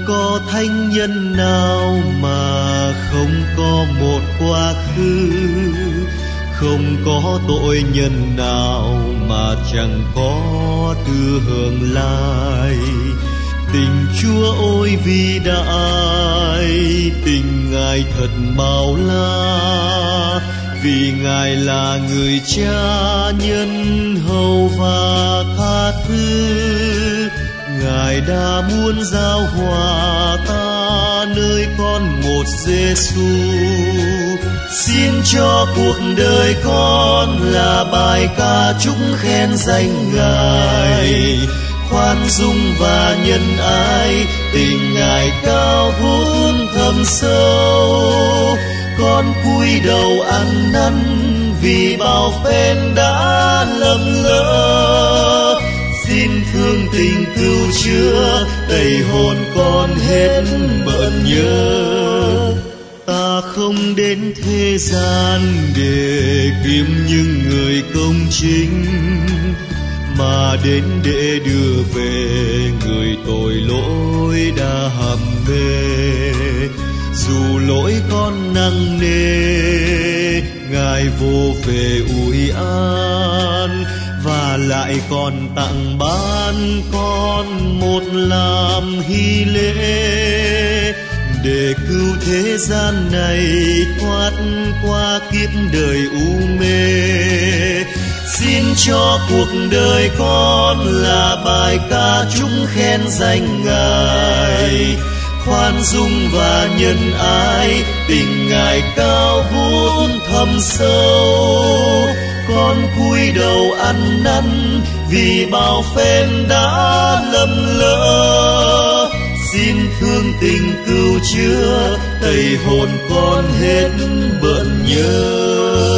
có thánh nhân nào mà không có một quá khứ, không có tội nhân nào mà chẳng có tư hưởng lai. Tình Chúa ôi vĩ đại, tình Ngài thật bao la, vì Ngài là người cha nhân hậu và tha thứ. Ngài đã muốn giao hòa ta nơi con một Giêsu. Xin cho cuộc đời con là bài ca chúc khen danh Ngài, khoan dung và nhân ái, tình Ngài cao vút thâm sâu. Con cúi đầu ăn năn vì bao phen đã lầm lỡ. Xin thương tình cứu chữa, tẩy hồn con hết bận nhớ. Ta không đến thế gian để kiếm những người công chính, mà đến để đưa về người tội lỗi đã hầm mê. Dù lỗi con nặng nề, Ngài vô về ủi an, và lại còn tặng ban con một làm hy lễ, để cứu thế gian này thoát qua kiếp đời u mê. Xin cho cuộc đời con là bài ca chúc khen danh Ngài, khoan dung và nhân ái, tình Ngài cao vút thâm sâu. Con cúi đầu ăn năn vì bao phen đã lầm lỡ. Xin thương tình cứu chữa, tẩy hồn con hết bận nhớ.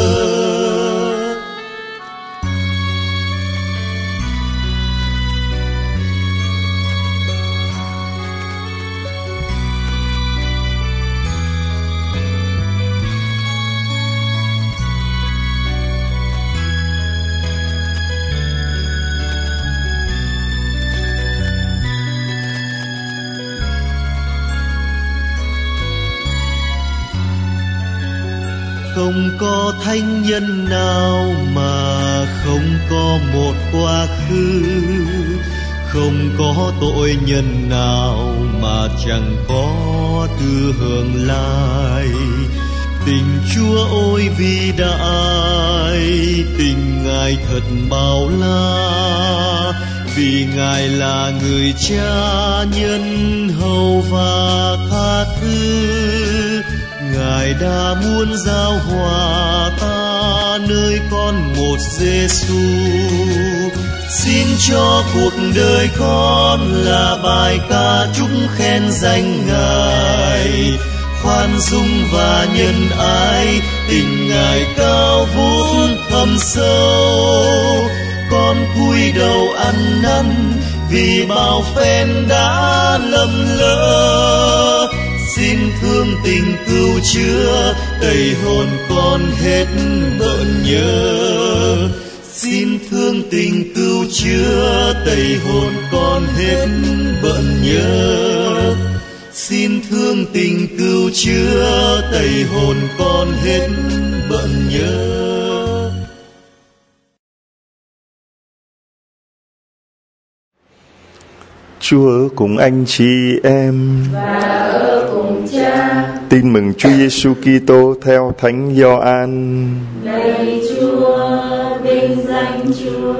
Không có thánh nhân nào mà không có một quá khứ, không có tội nhân nào mà chẳng có tư hưởng lai. Tình Chúa ôi vĩ đại, tình Ngài thật bao la, vì Ngài là người cha nhân hậu và tha thứ. Ngài đã muốn giao hòa ta nơi con một Giêsu. Xin cho cuộc đời con là bài ca chúc khen danh Ngài, khoan dung và nhân ái, tình Ngài cao vút thâm sâu. Con cúi đầu ăn năn vì bao phen đã lầm lỡ. Xin thương tình cứu chữa, tẩy hồn con hết bận nhớ. Xin thương tình cứu chữa, tẩy hồn con hết bận nhớ. Xin thương tình cứu chữa, tẩy hồn con hết bận nhớ. Chúa ở cùng anh chị em và ở cùng Cha. Tin mừng Chúa Giêsu Kitô theo Thánh Gioan. Lạy Chúa, vinh danh Chúa.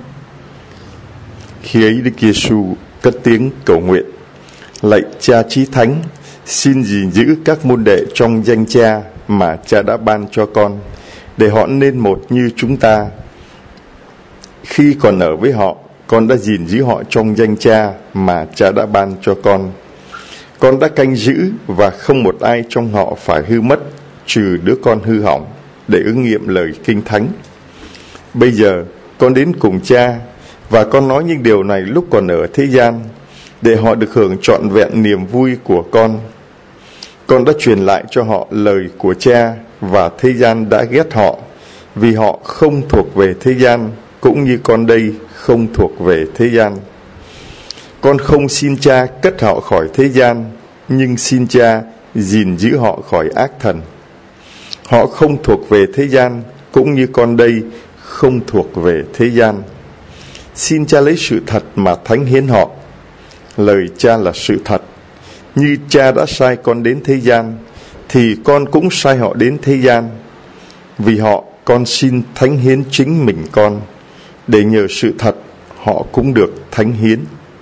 Khi ấy Đức Giêsu cất tiếng cầu nguyện: Lạy Cha Chí Thánh, xin gìn giữ các môn đệ trong danh Cha mà Cha đã ban cho con, để họ nên một như chúng ta. Khi còn ở với họ, con đã gìn giữ họ trong danh Cha mà Cha đã ban cho con. Con đã canh giữ và không một ai trong họ phải hư mất, trừ đứa con hư hỏng, để ứng nghiệm lời Kinh Thánh. Bây giờ con đến cùng Cha, và con nói những điều này lúc còn ở thế gian, để họ được hưởng trọn vẹn niềm vui của con. Con đã truyền lại cho họ lời của Cha, và thế gian đã ghét họ, vì họ không thuộc về thế gian, cũng như con đây không thuộc về thế gian. Con không xin Cha cất họ khỏi thế gian, nhưng xin Cha gìn giữ họ khỏi ác thần. Họ không thuộc về thế gian, cũng như con đây không thuộc về thế gian. Xin Cha lấy sự thật mà thánh hiến họ. Lời Cha là sự thật. Như Cha đã sai con đến thế gian, thì con cũng sai họ đến thế gian. Vì họ, con xin thánh hiến chính mình con, để nhờ sự thật họ cũng được thánh hiến.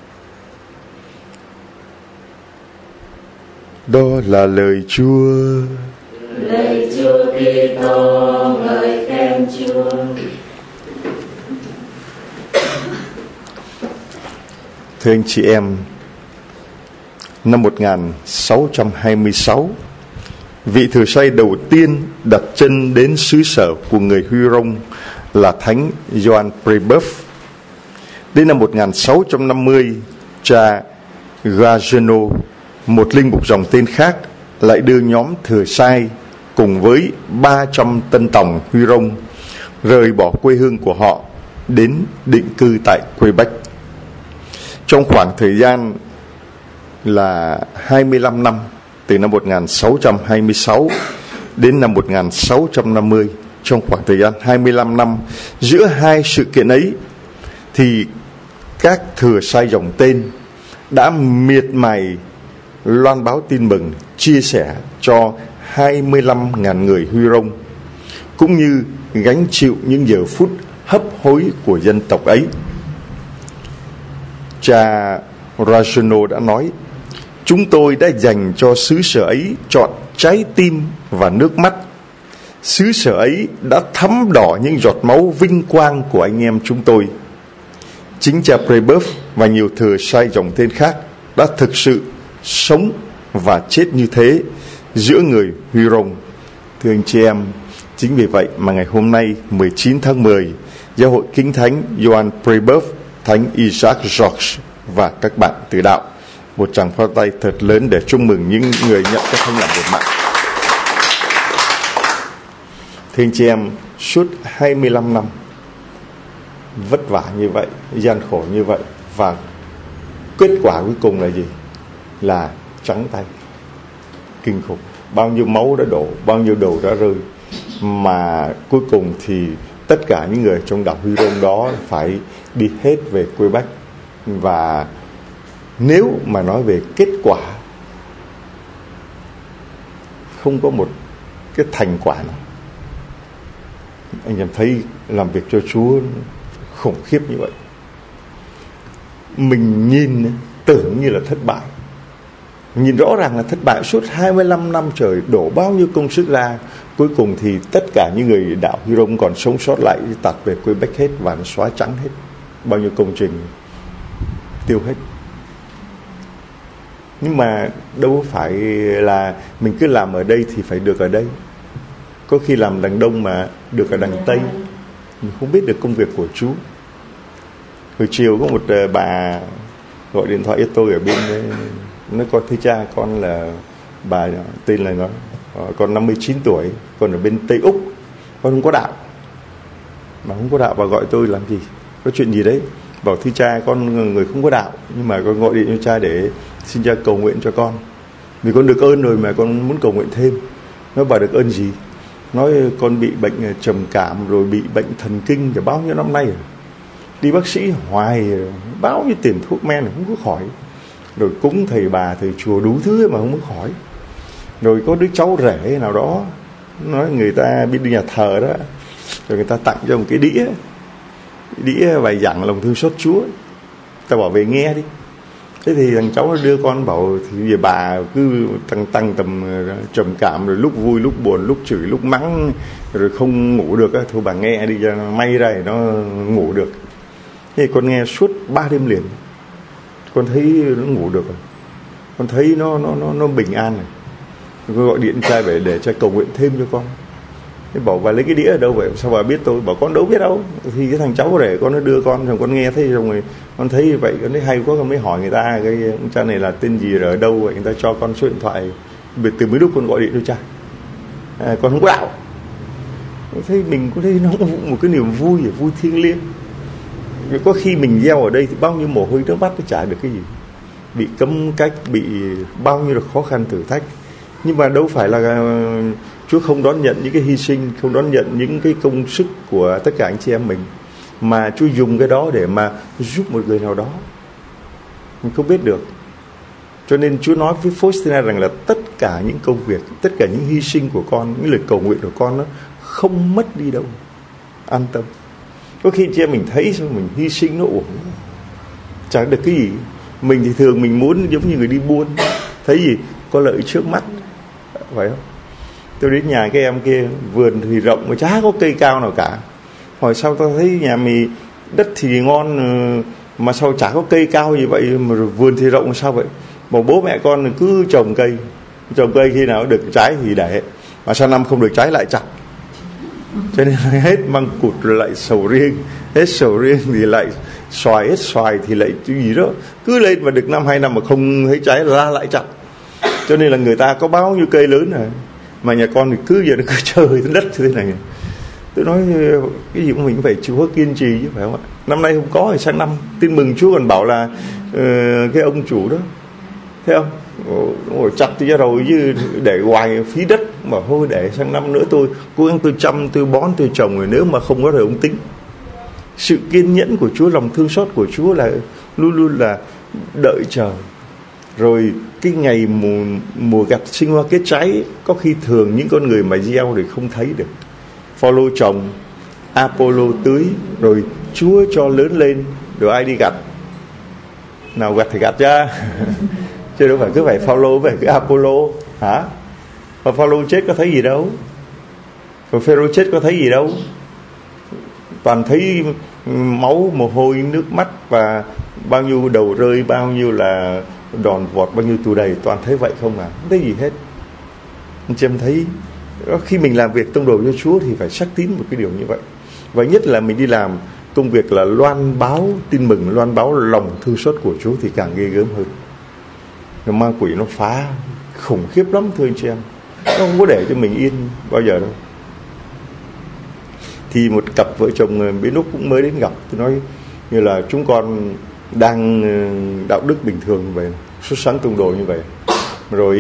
Đó là lời Chúa. Lạy Chúa Kitô, ngợi khen Chúa. Thưa anh chị em, năm 1626, vị thừa sai đầu tiên đặt chân đến xứ sở của người Huy Rông là Thánh Gioan Prebeuf. Đến năm 1650, cha Gageno, một linh mục dòng tên khác, lại đưa nhóm thừa sai cùng với 300 tân tòng Huy Rông rời bỏ quê hương của họ đến định cư tại Quebec. Trong khoảng thời gian là 25 năm, từ năm 1626 đến năm 1650, trong khoảng thời gian 25 năm, giữa hai sự kiện ấy thì các thừa sai dòng tên đã miệt mài loan báo tin mừng, chia sẻ cho 25.000 người Huy Rông, cũng như gánh chịu những giờ phút hấp hối của dân tộc ấy. Cha Rageno đã nói: chúng tôi đã dành cho xứ sở ấy trọn trái tim và nước mắt. Xứ sở ấy đã thấm đỏ những giọt máu vinh quang của anh em chúng tôi. Chính cha Prebeuf và nhiều thừa sai dòng tên khác đã thực sự sống và chết như thế giữa người Huy Rông. Thưa anh chị em, chính vì vậy mà ngày hôm nay 19 tháng 10, Giáo hội Kính Thánh Gioan Prebeuf, Thánh Isaac Georges và các bạn tử đạo, một tràng pháo tay thật lớn để chúc mừng những người nhận các thánh làm một mạng. Thưa anh chị em, suốt 25 năm vất vả như vậy, gian khổ như vậy, và kết quả cuối cùng là gì? Là trắng tay. Kinh khủng. Bao nhiêu máu đã đổ, bao nhiêu đầu đã rơi, mà cuối cùng thì tất cả những người trong đảo Huy Rông đó phải đi hết về Quebec. Và nếu mà nói về kết quả, không có một cái thành quả nào. Anh em thấy làm việc cho Chúa khủng khiếp như vậy. Mình nhìn tưởng như là thất bại, nhìn rõ ràng là thất bại. Suốt 25 năm trời đổ bao nhiêu công sức ra, cuối cùng thì tất cả những người đảo Huy Rông còn sống sót lại tạt về Quebec hết, và nó xóa trắng hết. Bao nhiêu công trình tiêu hết. Nhưng mà đâu phải là mình cứ làm ở đây thì phải được ở đây. Có khi làm đằng Đông mà được ở đằng Tây. Mình không biết được công việc của Chúa. Hồi chiều có một bà gọi điện thoại cho tôi ở bên, nói con thưa cha, con là bà tên là nó, con 59 tuổi, con ở bên Tây Úc, con không có đạo. Mà không có đạo bà gọi tôi làm gì? Có chuyện gì đấy? Bảo thưa cha, con người không có đạo, nhưng mà con gọi điện cho cha để xin cha cầu nguyện cho con, vì con được ơn rồi mà con muốn cầu nguyện thêm. Nói bà được ơn gì? Nói con bị bệnh trầm cảm, rồi bị bệnh thần kinh rồi bao nhiêu năm nay rồi. Đi bác sĩ hoài, bao nhiêu tiền thuốc men không có khỏi. Rồi cúng thầy bà, thầy chùa đủ thứ mà không có khỏi. Rồi có đứa cháu rể nào đó, nói người ta biết đi nhà thờ đó, rồi người ta tặng cho một cái đĩa bài giảng lòng thương xót Chúa. Ta bảo về nghe đi. Thế thì thằng cháu nó đưa con bảo thì về bà cứ tăng tầm trầm cảm, rồi lúc vui lúc buồn, lúc chửi lúc mắng, rồi không ngủ được á, thôi bà nghe đi cho may ra thì nó ngủ được. Thế con nghe suốt 3 đêm liền, con thấy nó ngủ được rồi, con thấy nó bình an rồi. Con gọi điện cha về để cho cầu nguyện thêm cho con. Thế bảo bà lấy cái đĩa ở đâu vậy? Sao bà biết? Tôi bảo con đâu biết đâu. Thì cái thằng cháu rể con nó đưa con, rồi con nghe thấy, rồi con thấy vậy, con thấy hay quá, con mới hỏi người ta cái ông cha này là tên gì, rồi ở đâu vậy? Người ta cho con số điện thoại. Từ mấy lúc con gọi điện cho cha, con không có đạo. Con thấy mình cũng thấy nó một cái niềm vui thiêng liêng. Có khi mình gieo ở đây thì bao nhiêu mồ hôi nước mắt nó chả được cái gì, bị cấm cách, bị bao nhiêu là khó khăn thử thách. Nhưng mà đâu phải là Chúa không đón nhận những cái hy sinh, không đón nhận những cái công sức của tất cả anh chị em mình, mà Chúa dùng cái đó để mà giúp một người nào đó. Mình không biết được. Cho nên Chúa nói với Faustina rằng là tất cả những công việc, tất cả những hy sinh của con, những lời cầu nguyện của con nó không mất đi đâu. An tâm. Có khi chị em mình thấy sao mình hy sinh nó uổng, chẳng được cái gì. Mình thì thường mình muốn giống như người đi buôn, thấy gì có lợi trước mắt, phải không? Tôi đến nhà cái em kia, vườn thì rộng mà chả có cây cao nào cả. Hỏi sao tao thấy nhà mày đất thì ngon mà sao chả có cây cao như vậy, mà vườn thì rộng sao vậy? Mà bố mẹ con cứ trồng cây khi nào được trái thì để, mà sang năm không được trái lại chặt. Cho nên hết măng cụt lại sầu riêng, hết sầu riêng thì lại xoài, hết xoài thì lại cái gì đó, cứ lên mà được 1-2 năm mà không thấy trái là lại chặt. Cho nên là người ta có bao nhiêu cây lớn này, mà nhà con thì cứ giờ nó cứ chơi đất như thế này. Tôi nói cái gì cũng mình phải Chúa kiên trì chứ, phải không ạ? Năm nay không có thì sang năm tin mừng Chúa còn bảo là cái ông chủ đó, thấy không, ngồi chặt thì ra rồi chứ để hoài phí đất, mà thôi để sang năm nữa tôi cố gắng tôi chăm, tôi bón, tôi trồng, rồi nếu mà không có rồi ông tính. Sự kiên nhẫn của Chúa, lòng thương xót của Chúa là luôn luôn là đợi chờ. Rồi cái ngày mùa gặt sinh hoa kết trái, có khi thường những con người mà gieo thì không thấy được. Phaolô trồng, Apollo tưới, rồi Chúa cho lớn lên, rồi ai đi gặt? Nào gặt thì gặt ra chứ đâu phải cứ phải Phaolô về cái Apollo hả? Và Phaolô chết có thấy gì đâu, và Phêrô chết có thấy gì đâu, toàn thấy máu, mồ hôi, nước mắt, và bao nhiêu đầu rơi, bao nhiêu là đòn vọt, bao nhiêu tù đầy, toàn thấy vậy không à, không thấy gì hết. Anh chị em thấy khi mình làm việc tông đồ cho Chúa thì phải xác tín một cái điều như vậy. Và nhất là mình đi làm công việc là loan báo tin mừng, loan báo lòng thương xót của Chúa thì càng ghê gớm hơn. Rồi ma quỷ nó phá khủng khiếp lắm thưa anh chị em, nó không có để cho mình yên bao giờ đâu. Thì một cặp vợ chồng bên Úc cũng mới đến gặp, tôi nói như là chúng con đang đạo đức bình thường như vậy, xuất sáng tông đồ như vậy, rồi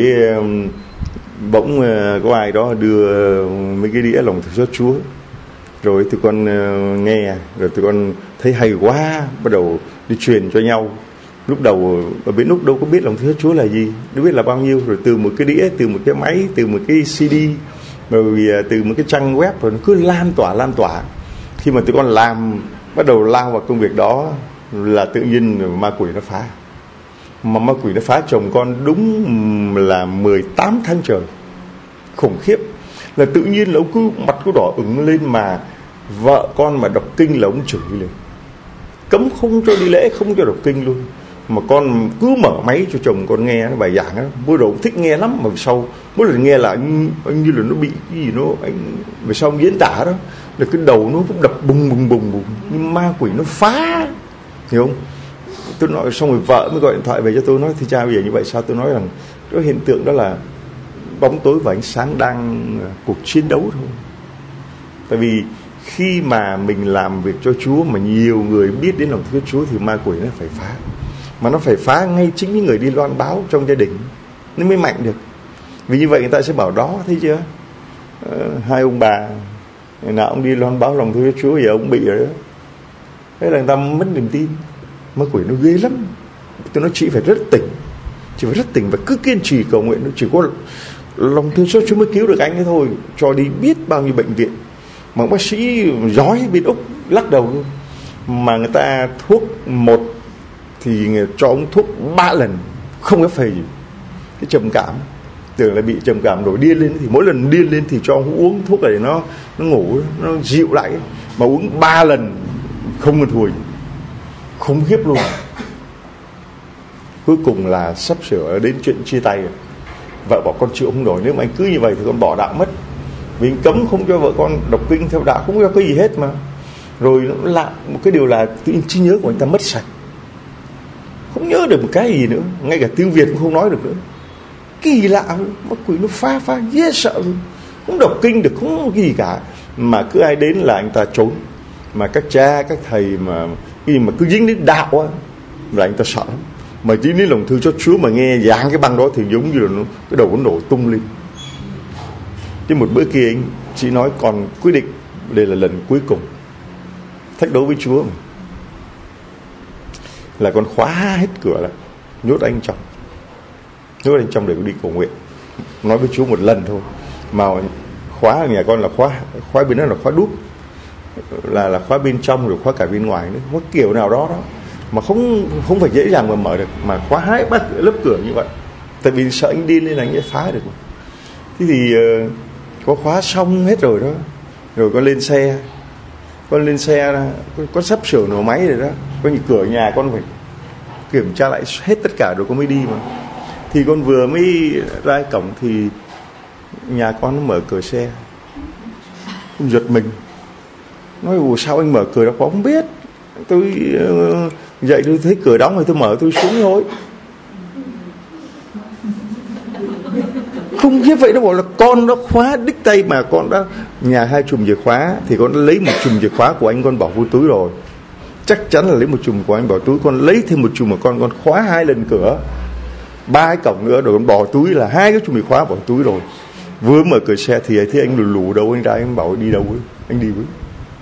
bỗng có ai đó đưa mấy cái đĩa lòng thương xót Chúa, rồi tụi con nghe, rồi tụi con thấy hay quá, bắt đầu đi truyền cho nhau. Lúc đầu ở bên Úc đâu có biết lòng thương xót Chúa là gì, đâu biết là bao nhiêu, rồi từ một cái đĩa, từ một cái máy, từ một cái CD, rồi từ một cái trang web, rồi nó cứ lan tỏa. Khi mà tụi con làm, bắt đầu lao vào công việc đó là tự nhiên ma quỷ nó phá. Mà ma quỷ nó phá chồng con đúng là 18 tháng trời, khủng khiếp. Là tự nhiên là ông cứ mặt cứ đỏ ửng lên, mà vợ con mà đọc kinh là ông chửi lên, cấm không cho đi lễ, không cho đọc kinh luôn. Mà con cứ mở máy cho chồng con nghe bài giảng á, bữa đầu thích nghe lắm, mà sau mỗi lần nghe là anh như là nó bị cái gì nó anh về sau ông diễn tả đó là cái đầu nó cũng đập bùng bùng, nhưng ma quỷ nó phá, hiểu không? Tôi nói xong rồi vợ mới gọi điện thoại về cho tôi, nói thì cha bây giờ như vậy sao? Tôi nói rằng cái hiện tượng đó là bóng tối và ánh sáng đang cuộc chiến đấu thôi. Tại vì khi mà mình làm việc cho Chúa mà nhiều người biết đến lòng thương Chúa thì ma quỷ nó phải phá. Mà nó phải phá ngay chính những người đi loan báo trong gia đình nó mới mạnh được. Vì như vậy người ta sẽ bảo đó, thấy chưa, hai ông bà nào ông đi loan báo lòng thương Chúa, giờ ông bị rồi đó. Thế là người ta mất niềm tin. Ma quỷ nó ghê lắm. Tôi nói chị phải rất tỉnh và cứ kiên trì cầu nguyện. Nó chỉ có lòng thương xót Chúa mới cứu được anh ấy thôi. Cho đi biết bao nhiêu bệnh viện mà bác sĩ giỏi bên Úc lắc đầu luôn. Mà người ta thuốc một thì cho ông thuốc 3 lần không có phê gì. Cái trầm cảm, tưởng là bị trầm cảm nổi điên lên, thì mỗi lần điên lên thì cho ông uống thuốc này nó ngủ, nó dịu lại. Mà uống 3 lần không còn thùi, khủng khiếp luôn. Cuối cùng là sắp sửa đến chuyện chia tay rồi. Vợ bảo con chịu không nổi, nếu mà anh cứ như vậy thì con bỏ đạo mất. Vì anh cấm không cho vợ con đọc kinh theo đạo, không cho cái gì hết mà. Rồi nó lạ một cái điều là tự nhiên trí nhớ của anh ta mất sạch, không nhớ được một cái gì nữa, ngay cả tiếng Việt cũng không nói được nữa. Kỳ lạ, ma quỷ nó phá dễ sợ luôn. Không đọc kinh được, không cái gì cả. Mà cứ ai đến là anh ta trốn. Mà các cha, các thầy mà Khi mà cứ dính đến đạo á là anh ta sợ lắm. Mà dính đến lòng thương cho Chúa mà nghe giảng cái băng đó thì giống như là cái đầu nó nổ tung lên. Chứ một bữa kia anh chỉ nói còn quyết định đây là lần cuối cùng thách đấu với Chúa, là con khóa hết cửa lại, nhốt anh trong để đi cầu nguyện. Nói với Chúa một lần thôi, mà khóa ở nhà con là khóa bên đó là khóa đút, là khóa bên trong rồi khóa cả bên ngoài nữa, có kiểu nào đó mà không phải dễ dàng mà mở được, mà khóa hai bắt lớp cửa như vậy, tại vì sợ anh điên lên là anh sẽ phá được. Thế thì có khóa xong hết rồi đó, rồi con lên xe, con sắp sửa nổ máy rồi đó, con cửa nhà con phải kiểm tra lại hết tất cả rồi con mới đi mà. Thì con vừa mới ra cổng thì nhà con nó mở cửa xe, con giật mình, nói ủa sao anh mở cửa đó, con không biết. Tôi dậy tôi thấy cửa đóng rồi tôi mở, tôi xuống thôi. Không biết vậy, nó bảo là con đã khóa đích tay, mà con đã nhà 2 chùm chìa khóa thì con đã lấy 1 chùm chìa khóa của anh con bỏ vô túi rồi, chắc chắn là lấy 1 chùm của anh bỏ túi, con lấy thêm 1 chùm của con khóa 2 lần cửa, 3 cái cổng nữa rồi con bỏ túi, là 2 cái chùm chìa khóa bỏ túi rồi. Vừa mở cửa xe thì thấy anh lù đâu, anh ra anh bảo đi đâu ấy, anh đi với.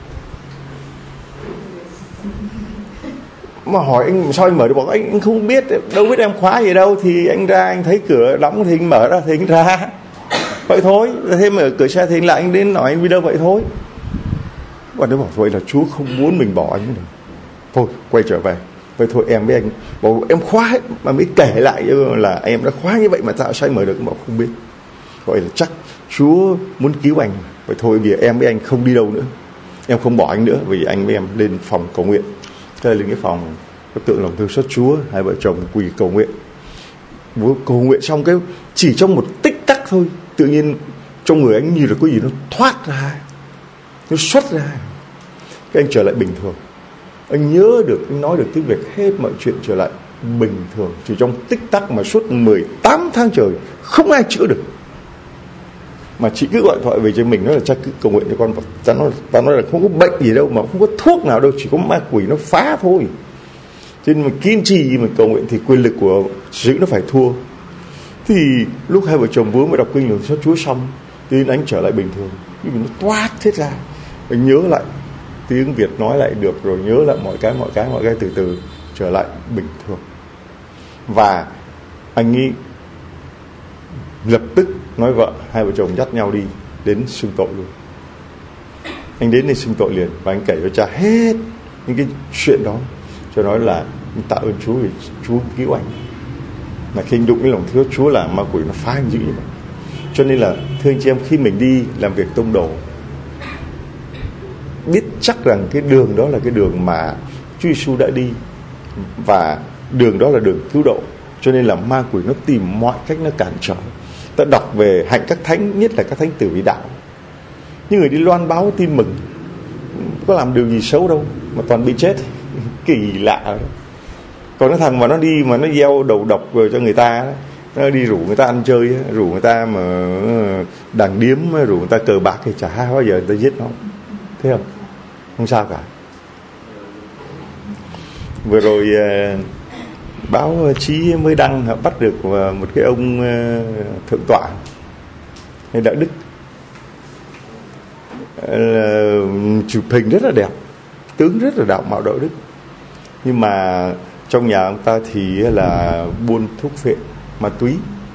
Mà hỏi anh sao anh mở được, bảo anh không biết, đâu biết em khóa gì đâu, thì anh ra anh thấy cửa đóng thì anh mở ra thì anh ra vậy thôi. Thế mở cửa xe thì anh lại anh đến nói anh đi đâu vậy thôi. Và nó bảo vậy là Chúa không muốn mình bỏ anh nữa, thôi quay trở về. Vậy thôi em với anh bảo em khóa hết, mà mới kể lại là em đã khóa như vậy mà sao anh mở được. Bảo không biết, gọi là chắc Chúa muốn cứu anh. Vậy thôi vì em với anh không đi đâu nữa, em không bỏ anh nữa, vì anh với em lên phòng cầu nguyện. Thế lên cái phòng có tượng lòng thương xót Chúa, 2 vợ chồng quỳ cầu nguyện. Vừa cầu nguyện xong cái chỉ trong một tích tắc thôi, tự nhiên trong người anh như là có gì nó thoát ra, nó xuất ra. Cái anh trở lại bình thường, anh nhớ được, anh nói được tiếng Việt, hết mọi chuyện trở lại bình thường. Chỉ trong tích tắc mà suốt 18 tháng trời không ai chữa được. Mà chị cứ gọi thoại về cho mình, nói là cha cứ cầu nguyện cho con. Ta nói là không có bệnh gì đâu, mà không có thuốc nào đâu, chỉ có ma quỷ nó phá thôi. Cho nên mà kiên trì mà cầu nguyện thì quyền lực của sự nó phải thua. Thì lúc 2 vợ chồng vừa mới đọc kinh lòng xót Chúa xong thì anh trở lại bình thường, nhưng mà nó toát hết ra. Anh nhớ lại tiếng Việt nói lại được, rồi nhớ lại mọi cái từ từ trở lại bình thường. Và anh nghĩ lập tức nói vợ, 2 vợ chồng dắt nhau đi đến xưng tội luôn. Anh đến đây xưng tội liền và anh kể cho cha hết những cái chuyện đó, cho nói là tạ ơn Chúa vì Chúa cứu anh. Mà khi anh đụng cái lòng thương Chúa là ma quỷ nó phá anh dữ như vậy. Cho nên là thưa anh chị em, khi mình đi làm việc tông đồ, biết chắc rằng cái đường đó là cái đường mà Chúa Giêsu đã đi, và đường đó là đường cứu độ. Cho nên là ma quỷ nó tìm mọi cách nó cản trở. Ta đọc về hạnh các thánh, nhất là các thánh tử vĩ đạo, những người đi loan báo tin mừng, có làm điều gì xấu đâu mà toàn bị chết. Kỳ lạ. Còn cái thằng mà nó đi mà nó gieo đầu độc cho người ta, nó đi rủ người ta ăn chơi, rủ người ta mà đàng điếm, rủ người ta cờ bạc thì chả bao giờ người ta giết nó, thấy không? Không sao cả. Vừa rồi báo chí mới đăng bắt được một cái ông thượng tọa hay đạo đức, chụp hình rất là đẹp, tướng rất là đạo mạo đạo đức, nhưng mà trong nhà ông ta thì là buôn thuốc phiện, ma túy,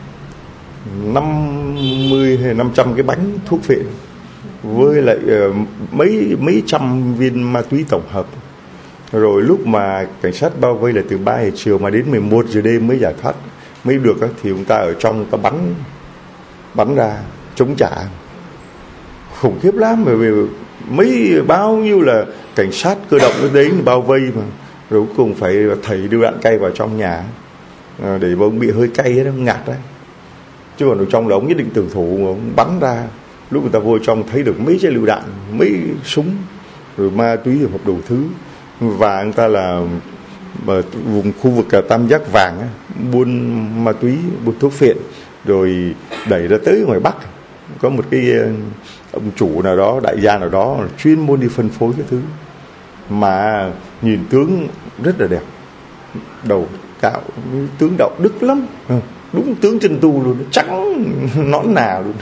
50 hay 500 cái bánh thuốc phiện với lại mấy trăm viên ma túy tổng hợp. Rồi lúc mà cảnh sát bao vây là từ 3 giờ chiều mà đến 11 giờ đêm mới giải thoát, mới được, thì ông ta ở trong ta bắn ra chống trả, khủng khiếp lắm. Bởi vì mấy bao nhiêu là cảnh sát cơ động nó đến bao vây mà, rồi cuối cùng phải thầy đưa đạn cay vào trong nhà để mà ông bị hơi cay nó ngạt đấy. Chứ còn ở trong là ông nhất định tử thủ, mà ông bắn ra, lúc người ta vô trong thấy được mấy trái lựu đạn, mấy súng, rồi ma túy rồi hộp đủ thứ. Và anh ta là vùng khu vực Tam Giác Vàng á, buôn ma túy, buôn thuốc phiện, rồi đẩy ra tới ngoài Bắc. Có một cái ông chủ nào đó, đại gia nào đó chuyên môn đi phân phối cái thứ. Mà nhìn tướng rất là đẹp, đầu tạo tướng đạo đức lắm, đúng tướng chân tu luôn, trắng nõn nà luôn.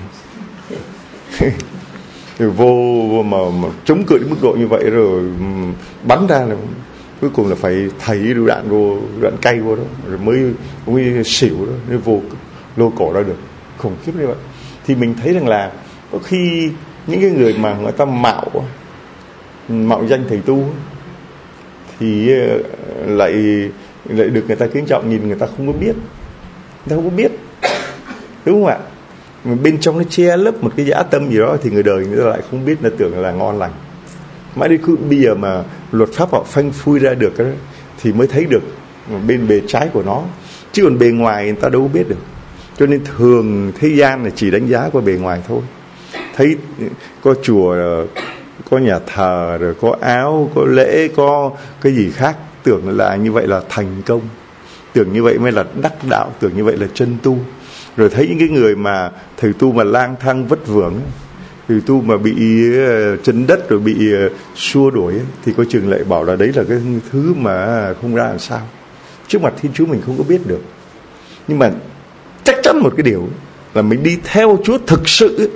Rồi vô mà chống cự đến mức độ như vậy rồi bắn ra là cuối cùng là phải thầy lựu đạn vô, đạn cay vô đó rồi mới xỉu đó, mới vô lô cổ ra được, khủng khiếp như vậy. Thì mình thấy rằng là có khi những cái người mà người ta mạo danh thầy tu thì lại được người ta kính trọng, nhìn người ta không có biết, đúng không ạ? Mà bên trong nó che lấp một cái dã tâm gì đó thì người đời người ta lại không biết, là tưởng là ngon lành. Mãi đến bây giờ mà luật pháp họ phanh phui ra được đó, thì mới thấy được bên bề trái của nó, chứ còn bề ngoài người ta đâu có biết được. Cho nên thường thế gian là chỉ đánh giá qua bề ngoài thôi. Thấy có chùa, có nhà thờ, rồi có áo, có lễ, có cái gì khác, tưởng là như vậy là thành công, tưởng như vậy mới là đắc đạo, tưởng như vậy là chân tu. Rồi thấy những cái người mà thầy tu mà lang thang vất vưởng, thầy tu mà bị chân đất rồi bị xua đuổi, thì có chừng lại bảo là đấy là cái thứ mà không ra làm sao. Trước mặt Thiên Chúa mình không có biết được. Nhưng mà chắc chắn một cái điều là mình đi theo Chúa thực sự,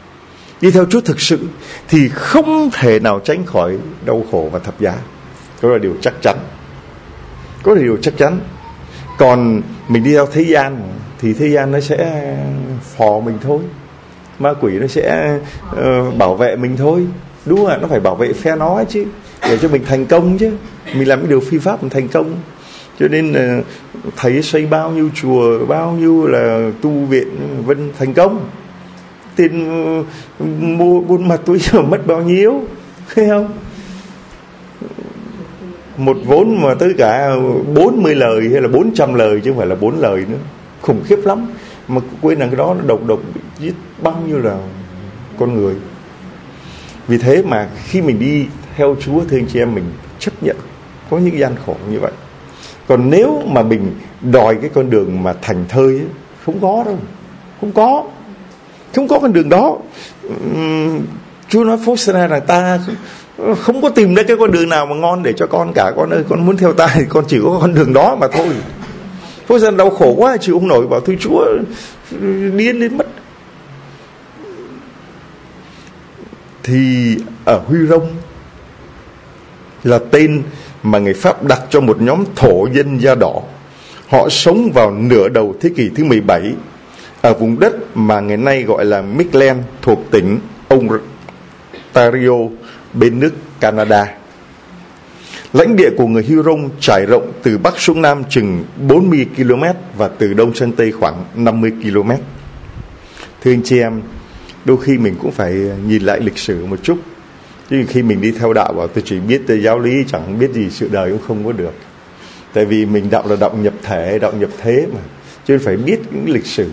thì không thể nào tránh khỏi đau khổ và thập giá. Đó là điều chắc chắn. Còn mình đi theo thế gian thì thế gian nó sẽ phò mình thôi, ma quỷ nó sẽ bảo vệ mình thôi, đúng không ạ? Nó phải bảo vệ phe nó chứ, để cho mình thành công chứ. Mình làm cái điều phi pháp mình thành công. Cho nên thầy xây bao nhiêu chùa, bao nhiêu là tu viện vẫn thành công. Tiền mua buôn ma túy mất bao nhiêu, thấy không? Một vốn mà tới cả 40 lời hay là 400 lời chứ không phải là 4 lời nữa, khủng khiếp lắm. Mà quên rằng cái đó nó độc giết bao nhiêu là con người. Vì thế mà khi mình đi theo Chúa, thưa anh chị em, mình chấp nhận có những gian khổ như vậy. Còn nếu mà mình đòi cái con đường mà thành thơi ấy, không có đâu, không có con đường đó. Chúa nói phúc ra rằng ta không có tìm ra cái con đường nào mà ngon để cho con cả. Con ơi, con muốn theo ta thì con chỉ có con đường đó mà thôi. Phúc ra đau khổ quá chịu không nổi, bảo thôi Chúa điên đến mất. Thì ở Huy Rông là tên mà người Pháp đặt cho một nhóm thổ dân da đỏ. Họ sống vào nửa đầu thế kỷ thứ 17 ở vùng đất mà ngày nay gọi là Midland, thuộc tỉnh Ontario bên nước Canada. Lãnh địa của người Huron trải rộng từ Bắc xuống Nam chừng 40 km và từ Đông sang Tây khoảng 50 km. Thưa anh chị em, đôi khi mình cũng phải nhìn lại lịch sử một chút. Chứ khi mình đi theo đạo bảo tôi chỉ biết giáo lý, chẳng biết gì sự đời cũng không có được. Tại vì mình đạo là đạo nhập thể, đạo nhập thế mà. Chứ phải biết những lịch sử,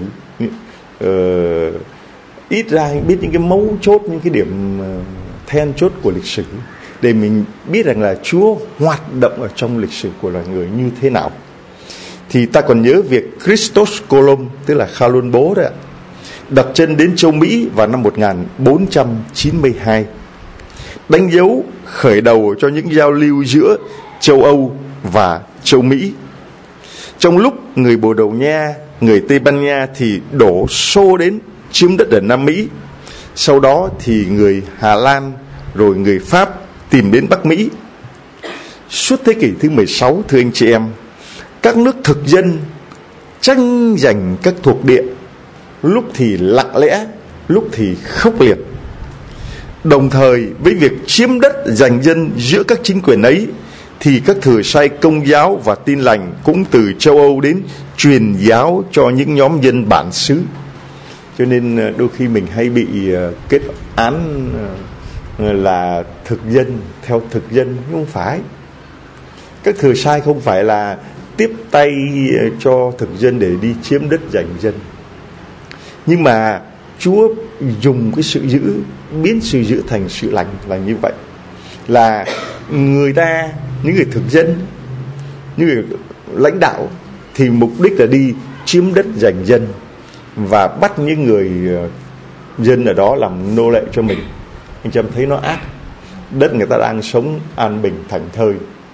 ít ra biết những cái mấu chốt, những cái điểm then chốt của lịch sử, để mình biết rằng là Chúa hoạt động ở trong lịch sử của loài người như thế nào. Thì ta còn nhớ việc Christos Columb, tức là Khalun Bố đấy ạ, đặt chân đến châu Mỹ vào năm 1492, đánh dấu khởi đầu cho những giao lưu giữa châu Âu và châu Mỹ. Trong lúc người Bồ Đào Nha, người Tây Ban Nha thì đổ xô đến chiếm đất ở Nam Mỹ. Sau đó thì người Hà Lan rồi người Pháp tìm đến Bắc Mỹ. Suốt thế kỷ thứ 16, thưa anh chị em, các nước thực dân tranh giành các thuộc địa, lúc thì lặng lẽ, lúc thì khốc liệt. Đồng thời với việc chiếm đất giành dân giữa các chính quyền ấy, thì các thừa sai Công giáo và Tin lành cũng từ châu Âu đến truyền giáo cho những nhóm dân bản xứ. Cho nên đôi khi mình hay bị kết án là thực dân, theo thực dân. Nhưng không phải. Các thừa sai không phải là tiếp tay cho thực dân để đi chiếm đất giành dân. Nhưng mà Chúa dùng cái sự giữ, biến sự giữ thành sự lành là như vậy. Là người ta, những người thực dân, những người lãnh đạo thì mục đích là đi chiếm đất giành dân và bắt những người dân ở đó làm nô lệ cho mình. Anh chị em thấy nó ác. Đất người ta đang sống an bình thảnh thơi,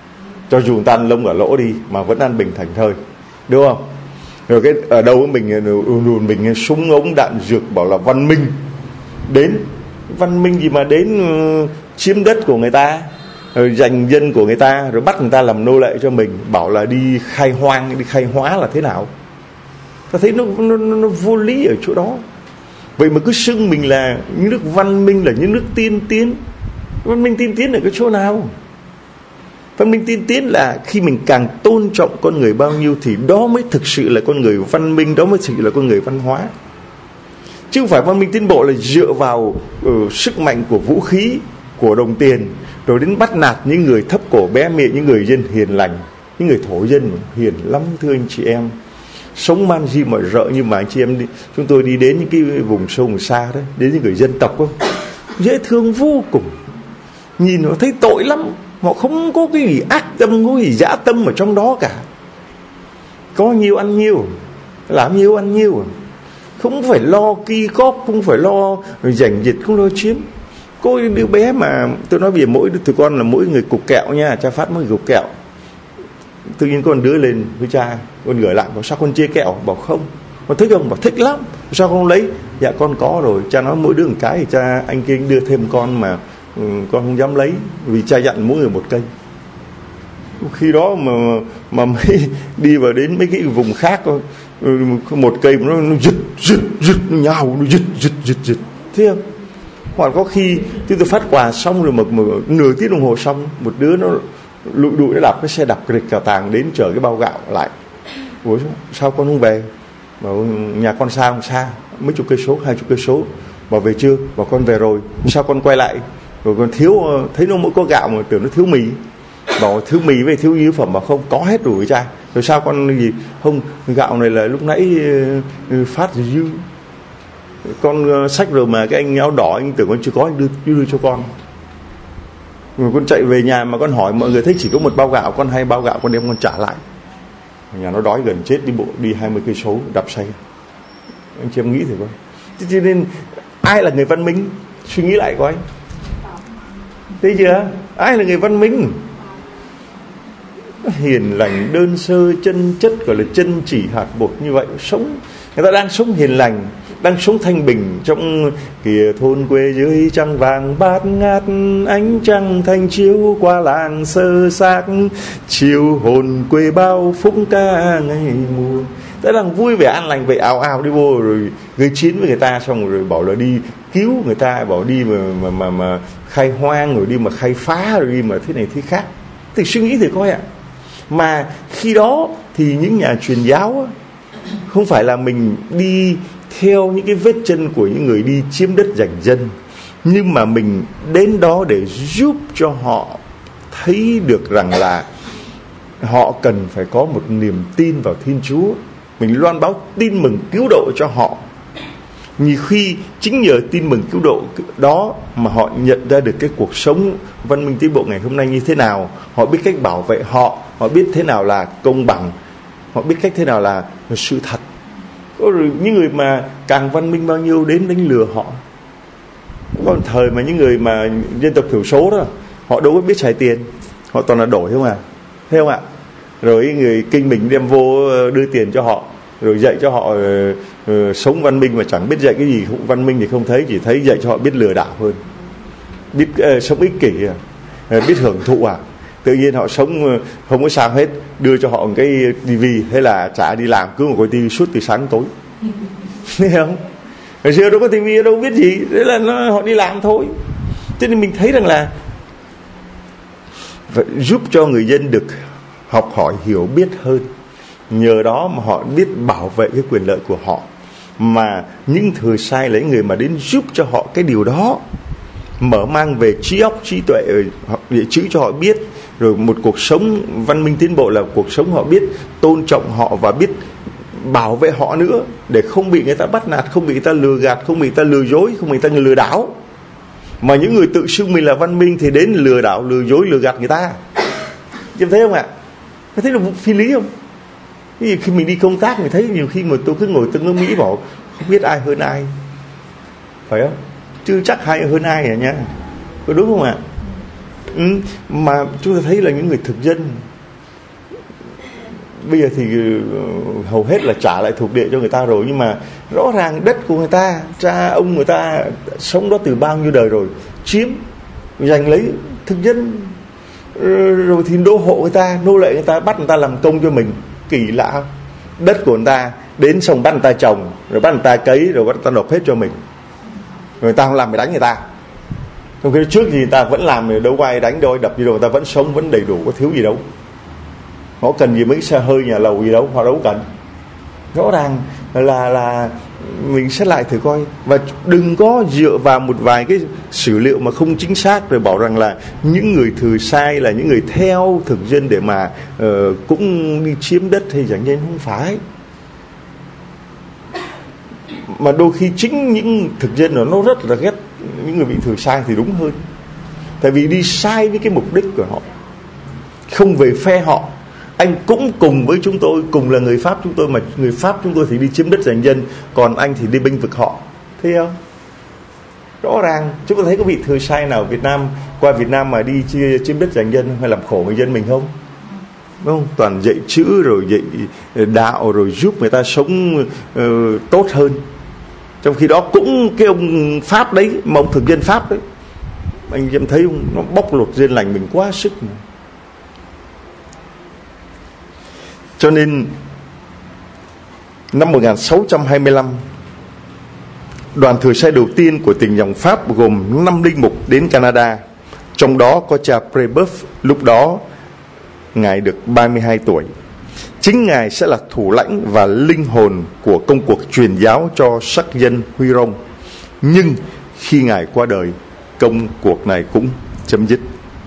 cho dù ta ăn lông ở lỗ đi mà vẫn an bình thảnh thơi, đúng không? Rồi cái ở đâu mình súng ống đạn dược bảo là văn minh, đến văn minh gì mà đến chiếm đất của người ta, rồi giành dân của người ta, rồi bắt người ta làm nô lệ cho mình, bảo là đi khai hoang, đi khai hóa là thế nào? Ta thấy nó vô lý ở chỗ đó. Vậy mà cứ xưng mình là những nước văn minh, là những nước tiên tiến. Văn minh tiên tiến ở cái chỗ nào? Văn minh tiên tiến là khi mình càng tôn trọng con người bao nhiêu thì đó mới thực sự là con người văn minh, đó mới thực sự là con người văn hóa. Chứ không phải văn minh tiến bộ là dựa vào sức mạnh của vũ khí, của đồng tiền, rồi đến bắt nạt những người thấp cổ bé miệng, những người dân hiền lành, những người thổ dân hiền lắm thưa anh chị em. Sống man di mọi rợ, nhưng mà anh chị em chúng tôi đi đến những cái vùng sâu vùng xa đó, đến những người dân tộc không, dễ thương vô cùng, nhìn họ thấy tội lắm. Họ không có cái gì ác tâm, không có gì dã tâm ở trong đó cả. Có nhiều ăn nhiều, làm nhiều ăn nhiều, không phải lo ki cóp, không phải lo giành giật, không lo chiếm. Có đứa bé mà tôi nói về mỗi tụi con là mỗi người cục kẹo nha, cha phát mỗi người cục kẹo. Tự nhiên con đứa lên với cha, con gửi lại bảo sao con chia kẹo, bảo không. Con thích không? Bảo thích lắm. Sao con không lấy? Dạ con có rồi. Cha nói mỗi đứa một cái, thì cha anh kia đưa thêm con mà con không dám lấy, vì cha dặn mỗi người một cây. Khi đó mà mới đi vào đến mấy cái vùng khác, một cây nó giật nó nhào, nó giật thấy không? Hoặc có khi tôi phát quà xong rồi mà nửa tiếng đồng hồ xong, một đứa nó lụi đụi nó đạp cái xe đạp rịch cà tàng đến chở cái bao gạo lại. Ủa sao con không về? Bảo nhà con xa không? Xa mấy chục cây số, 20 cây số. Bảo về chưa? Bảo con về rồi. Sao con quay lại? Rồi con thiếu, thấy nó mỗi có gạo mà tưởng nó thiếu mì. Bảo thiếu mì với thiếu yếu phẩm, bảo không, có hết rồi cha. Rồi sao con gì? Không, gạo này là lúc nãy phát dư. Con xách rồi mà cái anh áo đỏ anh tưởng con chưa có, anh đưa cho con. Rồi con chạy về nhà mà con hỏi mọi người thấy chỉ có một bao gạo, con 2 bao gạo con đem con trả lại. Nhà nó đói gần chết, đi bộ đi 20 cây số đạp xe. Anh chị em nghĩ thử coi. Cho nên ai là người văn minh? Suy nghĩ lại coi. Thấy chưa? Ai là người văn minh? Hiền lành, đơn sơ, chân chất, gọi là chân chỉ hạt bột như vậy. Sống, người ta đang sống hiền lành, đang sống thanh bình trong kìa thôn quê dưới trăng vàng bát ngát, ánh trăng thanh chiếu qua làng sơ xác, chiều hồn quê bao phúc ca ngày mùa. Ta đang vui vẻ an lành vậy, ào ào đi vô rồi gây chiến với người ta, xong rồi bảo là đi cứu người ta, bảo đi mà khai hoang, rồi đi mà khai phá, rồi đi mà thế này thế khác. Thì suy nghĩ thử coi ạ. Mà khi đó thì những nhà truyền giáo không phải là mình đi theo những cái vết chân của những người đi chiếm đất giành dân, nhưng mà mình đến đó để giúp cho họ thấy được rằng là họ cần phải có một niềm tin vào Thiên Chúa. Mình loan báo tin mừng cứu độ cho họ. Nhiều khi chính nhờ tin mừng cứu độ đó mà họ nhận ra được cái cuộc sống văn minh tiến bộ ngày hôm nay như thế nào. Họ biết cách bảo vệ họ biết thế nào là công bằng, họ biết cách thế nào là sự thật. Rồi những người mà càng văn minh bao nhiêu đến đánh lừa họ. Có một thời mà những người mà dân tộc thiểu số đó, họ đâu có biết xài tiền, họ toàn là đổi không à, thấy không ạ? Rồi người kinh mình đem vô đưa tiền cho họ, rồi dạy cho họ sống văn minh mà chẳng biết dạy cái gì. Văn minh thì không thấy, chỉ thấy dạy cho họ biết lừa đảo hơn, biết sống ích kỷ biết hưởng thụ Tự nhiên họ sống không có sao hết, đưa cho họ một cái tivi, thế là chả đi làm, cứ một coi tivi suốt từ sáng tối. Thấy không? Hồi xưa đâu có tivi, đâu biết gì, thế là họ đi làm thôi. Cho nên mình thấy rằng là giúp cho người dân được học hỏi hiểu biết hơn, nhờ đó mà họ biết bảo vệ cái quyền lợi của họ. Mà những thừa sai là những người mà đến giúp cho họ cái điều đó, mở mang về trí óc, trí tuệ, để chữ cho họ biết. Rồi một cuộc sống văn minh tiến bộ là cuộc sống họ biết tôn trọng họ và biết bảo vệ họ nữa, để không bị người ta bắt nạt, không bị người ta lừa gạt, không bị người ta lừa dối, không bị người ta lừa đảo. Mà những người tự xưng mình là văn minh thì đến lừa đảo, lừa dối, lừa gạt người ta. Em thấy không ạ? Có thấy là phi lý không? Khi mình đi công tác mình thấy nhiều khi mà tôi cứ ngồi tôi cứ nghĩ bảo không biết ai hơn ai, phải không? Chưa chắc ai hơn ai à nha, có đúng không ạ? Mà chúng ta thấy là những người thực dân bây giờ thì hầu hết là trả lại thuộc địa cho người ta rồi, nhưng mà rõ ràng đất của người ta, cha ông người ta sống đó từ bao nhiêu đời rồi, chiếm giành lấy thực dân, rồi thì đô hộ người ta, nô lệ người ta, bắt người ta làm công cho mình. Kỳ lạ không? Đất của người ta đến xong bắt người ta trồng, rồi bắt người ta cấy, rồi bắt người ta nộp hết cho mình. Người ta không làm, phải đánh người ta. Trong khi trước thì người ta vẫn làm, đâu có ai đánh đâu, đập gì đâu, người ta vẫn sống, vẫn đầy đủ, có thiếu gì đâu. Họ cần gì mấy xe hơi, nhà lầu gì đâu, họ đâu cần. Rõ ràng là mình xét lại thử coi, và đừng có dựa vào một vài cái sử liệu mà không chính xác rồi bảo rằng là những người thừa sai là những người theo thực dân để mà cũng đi chiếm đất hay chẳng nên. Không phải, mà đôi khi chính những thực dân nó rất là ghét những người bị thừa sai thì đúng hơn, tại vì đi sai với cái mục đích của họ, không về phe họ. Anh cũng cùng với chúng tôi, cùng là người Pháp chúng tôi, mà người Pháp chúng tôi thì đi chiếm đất giành dân, còn anh thì đi bênh vực họ. Thấy không? Rõ ràng chúng ta thấy có vị thừa sai nào Việt Nam qua Việt Nam mà đi chiếm đất giành dân hay làm khổ người dân mình không? Đúng không? Toàn dạy chữ rồi dạy đạo rồi giúp người ta sống tốt hơn. Trong khi đó cũng cái ông Pháp đấy, mà ông thực dân Pháp đấy, anh em thấy không? Nó bóc lột dân lành mình quá sức mà. Cho nên năm 1625, đoàn thừa sai đầu tiên của tỉnh dòng Pháp gồm 5 linh mục đến Canada. Trong đó có cha Brebeuf, lúc đó ngài được 32 tuổi. Chính ngài sẽ là thủ lãnh và linh hồn của công cuộc truyền giáo cho sắc dân Huy Rông. Nhưng khi ngài qua đời, công cuộc này cũng chấm dứt.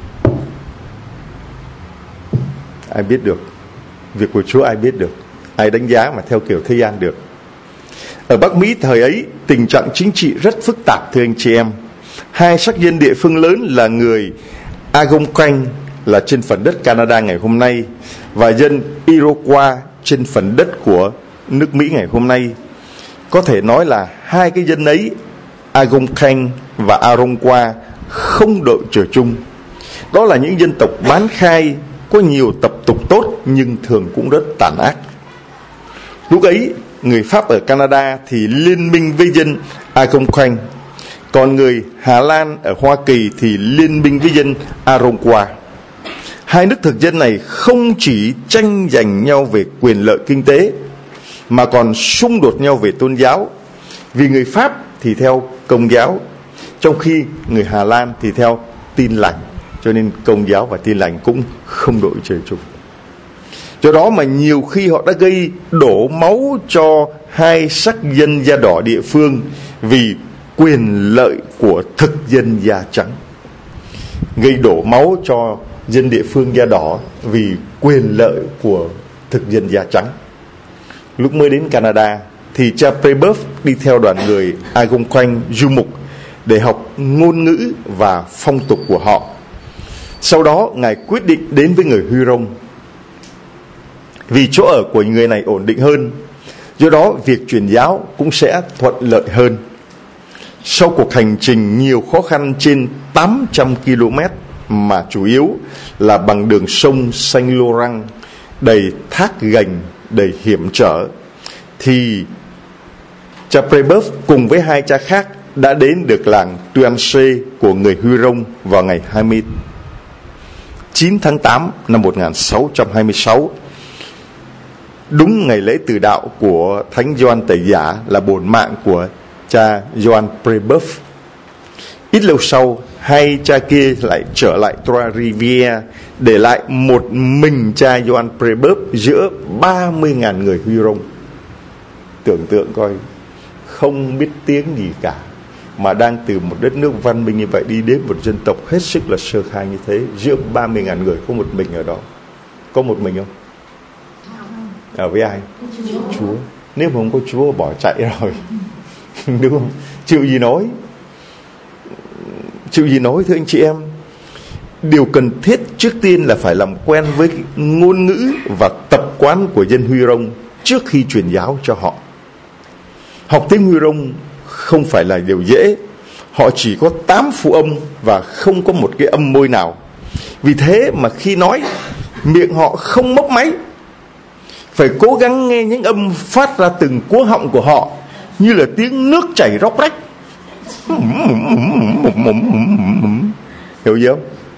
Ai biết được? Việc của Chúa ai biết được, ai đánh giá mà theo kiểu thế gian được. Ở Bắc Mỹ thời ấy, tình trạng chính trị rất phức tạp thưa anh chị em. Hai sắc dân địa phương lớn là người Algonquin là trên phần đất Canada ngày hôm nay, và dân Iroquois trên phần đất của nước Mỹ ngày hôm nay. Có thể nói là hai cái dân ấy, Algonquin và Iroquois, không đội trời chung. Đó là những dân tộc bán khai, có nhiều tập tục tốt nhưng thường cũng rất tàn ác. Lúc ấy, người Pháp ở Canada thì liên minh với dân Algonquin, còn người Hà Lan ở Hoa Kỳ thì liên minh với dân Iroquois. Hai nước thực dân này không chỉ tranh giành nhau về quyền lợi kinh tế, mà còn xung đột nhau về tôn giáo. Vì người Pháp thì theo Công giáo, trong khi người Hà Lan thì theo Tin lành. Cho nên Công giáo và Tin lành cũng không đội trời chung. Do đó mà nhiều khi họ đã gây đổ máu cho hai sắc dân da đỏ địa phương vì quyền lợi của thực dân da trắng. Gây đổ máu cho dân địa phương da đỏ vì quyền lợi của thực dân da trắng. Lúc mới đến Canada thì cha Brebeuf đi theo đoàn người Algonquin du mục để học ngôn ngữ và phong tục của họ. Sau đó ngài quyết định đến với người Huy Rông vì chỗ ở của người này ổn định hơn, do đó việc truyền giáo cũng sẽ thuận lợi hơn. Sau cuộc hành trình nhiều khó khăn trên 800 km mà chủ yếu là bằng đường sông Saint Laurent đầy thác gành, đầy hiểm trở, thì cha Brebeuf cùng với hai cha khác đã đến được làng Tuanche của người Huy Rông vào ngày 29 tháng 8 năm 1626. Đúng ngày lễ từ đạo của Thánh Gioan Tẩy Giả là bổn mạng của cha Gioan Brebeuf. Ít lâu sau, hai cha kia lại trở lại Trois-Rivières, để lại một mình cha Gioan Brebeuf giữa 30.000 người Huy Rông. Tưởng tượng coi, không biết tiếng gì cả, mà đang từ một đất nước văn minh như vậy đi đến một dân tộc hết sức là sơ khai như thế, giữa 30.000 người có một mình ở đó. Có một mình không? Ở với ai? Chúa. Nếu mà không có Chúa bỏ chạy rồi. Đúng không? Chịu gì nói? Chịu gì nói thưa anh chị em? Điều cần thiết trước tiên là phải làm quen với ngôn ngữ và tập quán của dân Huy Rông trước khi truyền giáo cho họ. Học tiếng Huy Rông không phải là điều dễ. Họ chỉ có 8 phụ âm và không có một cái âm môi nào. Vì thế mà khi nói, miệng họ không mấp máy. phải cố gắng nghe những âm phát ra từng cuống họng của họ như là tiếng nước chảy róc rách. Hiểu gì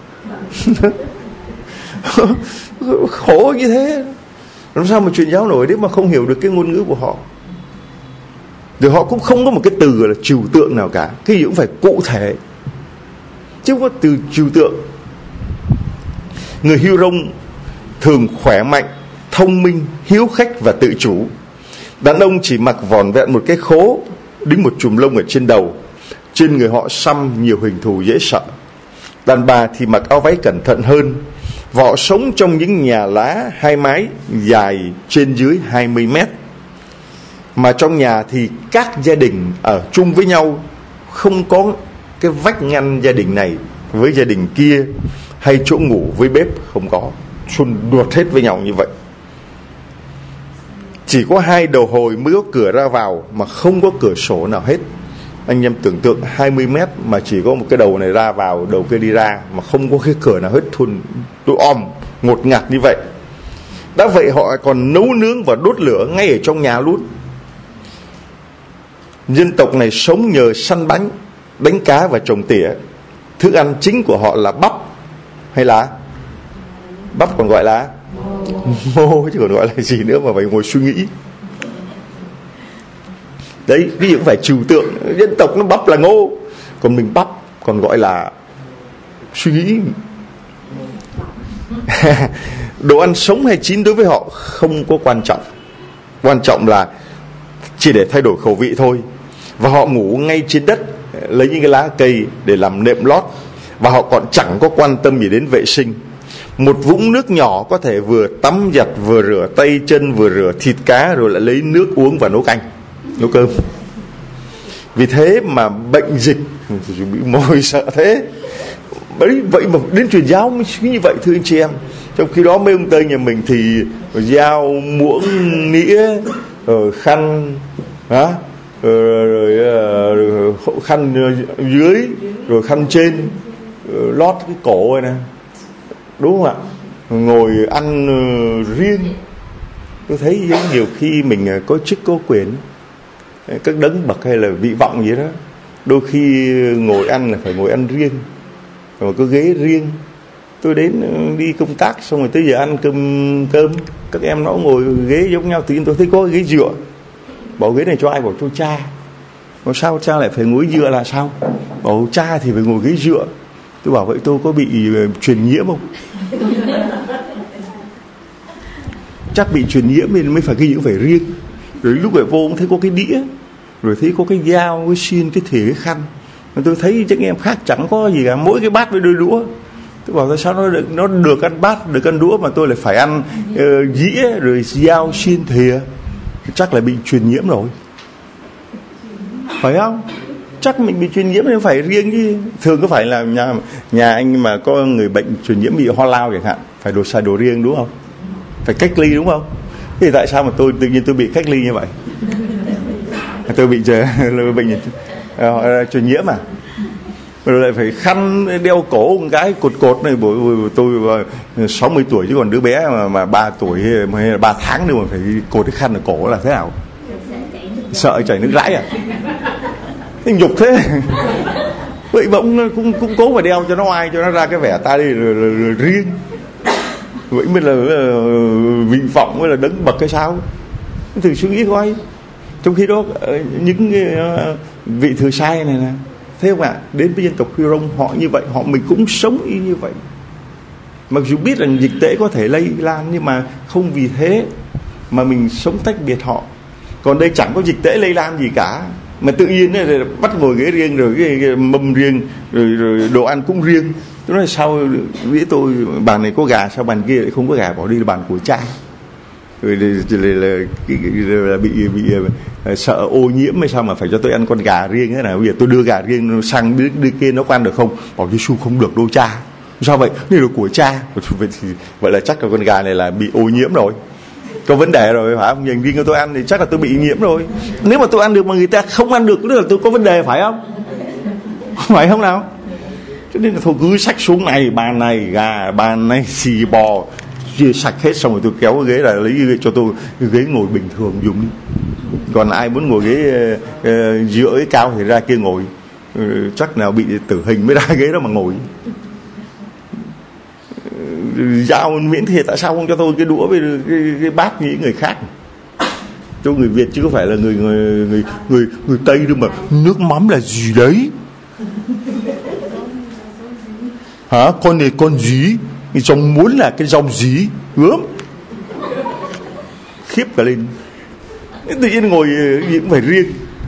không? Khổ như thế, làm sao mà truyền giáo nổi nếu mà không hiểu được cái ngôn ngữ của họ. Rồi họ cũng không có một cái từ gọi là trừu tượng nào cả, cái gì cũng phải cụ thể chứ không có từ trừu tượng. Người Hưu Rông thường khỏe mạnh, thông minh, hiếu khách và tự chủ. Đàn ông chỉ mặc vỏn vẹn một cái khố, đính một chùm lông ở trên đầu. Trên người họ xăm nhiều hình thù dễ sợ. Đàn bà thì mặc áo váy cẩn thận hơn. Và họ sống trong những nhà lá 2 mái dài trên dưới 20 mét. Mà trong nhà thì các gia đình ở chung với nhau, không có cái vách ngăn gia đình này với gia đình kia, hay chỗ ngủ với bếp, không có, xung đột hết với nhau như vậy. Chỉ có 2 đầu hồi mới có cửa ra vào, mà không có cửa sổ nào hết. Anh em tưởng tượng 20 mét mà chỉ có một cái đầu này ra vào, đầu kia đi ra, mà không có cái cửa nào hết, thun ngột ngạt như vậy. Đã vậy họ còn nấu nướng và đốt lửa ngay ở trong nhà luôn. Dân tộc này sống nhờ săn bắn, đánh cá và trồng tỉa. Thức ăn chính của họ là bắp, hay là bắp còn gọi là ngô, chứ còn gọi là gì nữa mà phải ngồi suy nghĩ. Đấy, cái gì cũng phải trừu tượng. Dân tộc nó bắp là ngô, còn mình bắp còn gọi là suy nghĩ. Đồ ăn sống hay chín đối với họ không có quan trọng. Quan trọng là chỉ để thay đổi khẩu vị thôi. Và họ ngủ ngay trên đất, lấy những cái lá cây để làm nệm lót. Và họ còn chẳng có quan tâm gì đến vệ sinh. Một vũng nước nhỏ có thể vừa tắm giặt, vừa rửa tay chân, vừa rửa thịt cá, rồi lại lấy nước uống và nấu canh, nấu cơm. Vì thế mà bệnh dịch bị mồi sợ thế. Vậy mà đến truyền giáo mới như vậy, thưa anh chị em. Trong khi đó mấy ông Tây nhà mình thì dao, muỗng, nĩa, rồi khăn, rồi khăn dưới, rồi khăn trên, lót cái cổ này nè, đúng không ạ? Ngồi ăn riêng. Tôi thấy nhiều khi mình có chức có quyền, các đấng bậc hay là vị vọng gì đó, đôi khi ngồi ăn là phải ngồi ăn riêng, rồi có ghế riêng. Tôi đến đi công tác xong rồi tới giờ ăn cơm, các em nó ngồi ghế giống nhau. Tự nhiên tôi thấy có ghế dựa, bảo ghế này cho ai, bảo cho cha. Bảo sao cha lại phải ngồi dựa là sao? Bảo cha thì phải ngồi ghế dựa. Tôi bảo vậy tôi có bị truyền nhiễm không? Chắc bị truyền nhiễm nên mới phải cái gì cũng phải riêng. Rồi lúc về vô cũng thấy có cái đĩa, rồi thấy có cái dao, cái xiên, cái thìa, cái khăn. Tôi thấy các em khác chẳng có gì cả, mỗi cái bát với đôi đũa. Tôi bảo tại sao nó được ăn bát, được ăn đũa mà tôi lại phải ăn dĩa, rồi dao, xiên, thìa. Chắc là bị truyền nhiễm rồi, phải không? Chắc mình bị truyền nhiễm nên phải riêng chứ. Thường có phải là nhà anh mà có người bệnh truyền nhiễm bị ho lao chẳng hạn, phải xài đồ riêng đúng không? Phải cách ly đúng không? Thế thì tại sao mà tự nhiên tôi bị cách ly như vậy? Tôi bị bệnh truyền nhiễm à? Rồi lại phải khăn đeo cổ một cái cột này. Tôi 60 tuổi chứ còn đứa bé mà 3 tuổi hay là 3 tháng nữa mà phải cột cái khăn ở cổ là thế nào? Sợ chảy nước rãi à? Nhục thế. Vậy mà cũng cố mà đeo cho nó oai, cho nó ra cái vẻ ta đi rồi riêng. Vậy mới là vị vọng, mới là đấng bậc hay sao? Thử suy nghĩ coi. Trong khi đó những vị thừa sai này nè, thấy không ạ? Đến với dân tộc Hưu Rông họ như vậy, mình cũng sống y như vậy. Mặc dù biết rằng dịch tễ có thể lây lan, nhưng mà không vì thế mà mình sống tách biệt họ. Còn đây chẳng có dịch tễ lây lan gì cả, mà tự nhiên này, bắt ngồi ghế riêng, rồi cái mâm riêng, rồi đồ ăn cũng riêng. Tôi nói sao với tôi bàn này có gà, sao bàn kia lại không có gà, bỏ đi là bàn của cha. Rồi là bị sợ ô nhiễm hay sao mà phải cho tôi ăn con gà riêng thế nào? Bây giờ tôi đưa gà riêng sang đứa kia nó có ăn được không? Bảo Giêsu không được đâu cha. Sao vậy? Đây là của cha. Vậy là chắc là con gà này là bị ô nhiễm rồi, có vấn đề rồi, phải không? Dành riêng cho tôi ăn thì chắc là tôi bị nhiễm rồi. Nếu mà tôi ăn được mà người ta không ăn được nữa là tôi có vấn đề, phải không? Phải không nào? Cho nên là thôi cứ xách xuống này, bàn này gà, bàn này xì bò, chia sạch hết, xong rồi tôi kéo cái ghế là lấy ghế cho tôi cái ghế ngồi bình thường dùng đi. Còn ai muốn ngồi ghế giữa cái cao thì ra kia ngồi, chắc nào bị tử hình mới ra ghế đó mà ngồi. Giao miễn thì tại sao không cho tôi cái đũa với cái bát như những người khác, cho người Việt chứ không phải là người Tây đâu mà nước mắm là gì đấy hả? Con này con gì? Dòng muốn là cái dòng gì? Gớm khiếp cả lên. Tự nhiên ngồi gì cũng phải riêng,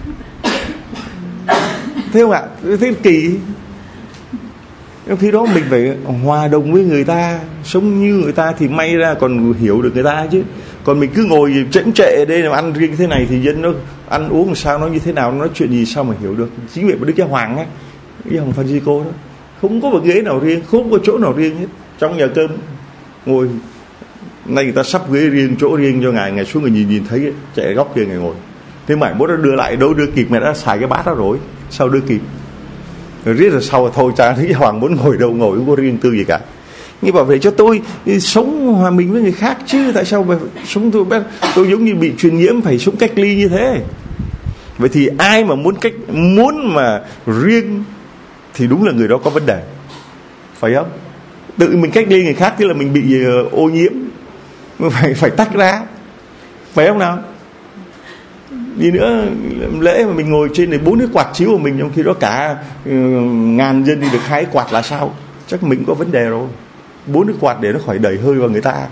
thế không ạ? Thế kỳ. Khi đó mình phải hòa đồng với người ta, sống như người ta thì may ra còn hiểu được người ta chứ. Còn mình cứ ngồi chễm trệ đây là ăn riêng thế này thì dân nó ăn uống sao, nó như thế nào, nó nói chuyện gì sao mà hiểu được. Chính vì Đức Giáo Hoàng ấy, cái Hồng Francisco đó, không có một ghế nào riêng, không có chỗ nào riêng hết. Trong nhà cơm ngồi, nay người ta sắp ghế riêng, chỗ riêng cho ngài xuống người nhìn thấy ấy, chạy góc kia ngài ngồi. Thế mãi mốt nó đưa lại, đâu đưa kịp, mày đã xài cái bát đó rồi, sao đưa kịp. Rồi riết rồi sau thôi cha thấy Hoàng muốn ngồi đâu ngồi, không có riêng tư gì cả. Như bảo vệ cho tôi sống hòa mình với người khác chứ, tại sao mà sống tôi giống như bị truyền nhiễm phải sống cách ly như thế. Vậy thì ai mà muốn mà riêng thì đúng là người đó có vấn đề, phải không? Tự mình cách ly người khác tức là mình bị ô nhiễm, phải tách ra, phải không nào? Đi nữa lễ mà mình ngồi trên này 4 cái quạt chiếu của mình, trong khi đó cả ngàn dân đi được 2 quạt là sao? Chắc mình có vấn đề rồi. 4 cái quạt để nó khỏi đẩy hơi vào người ta,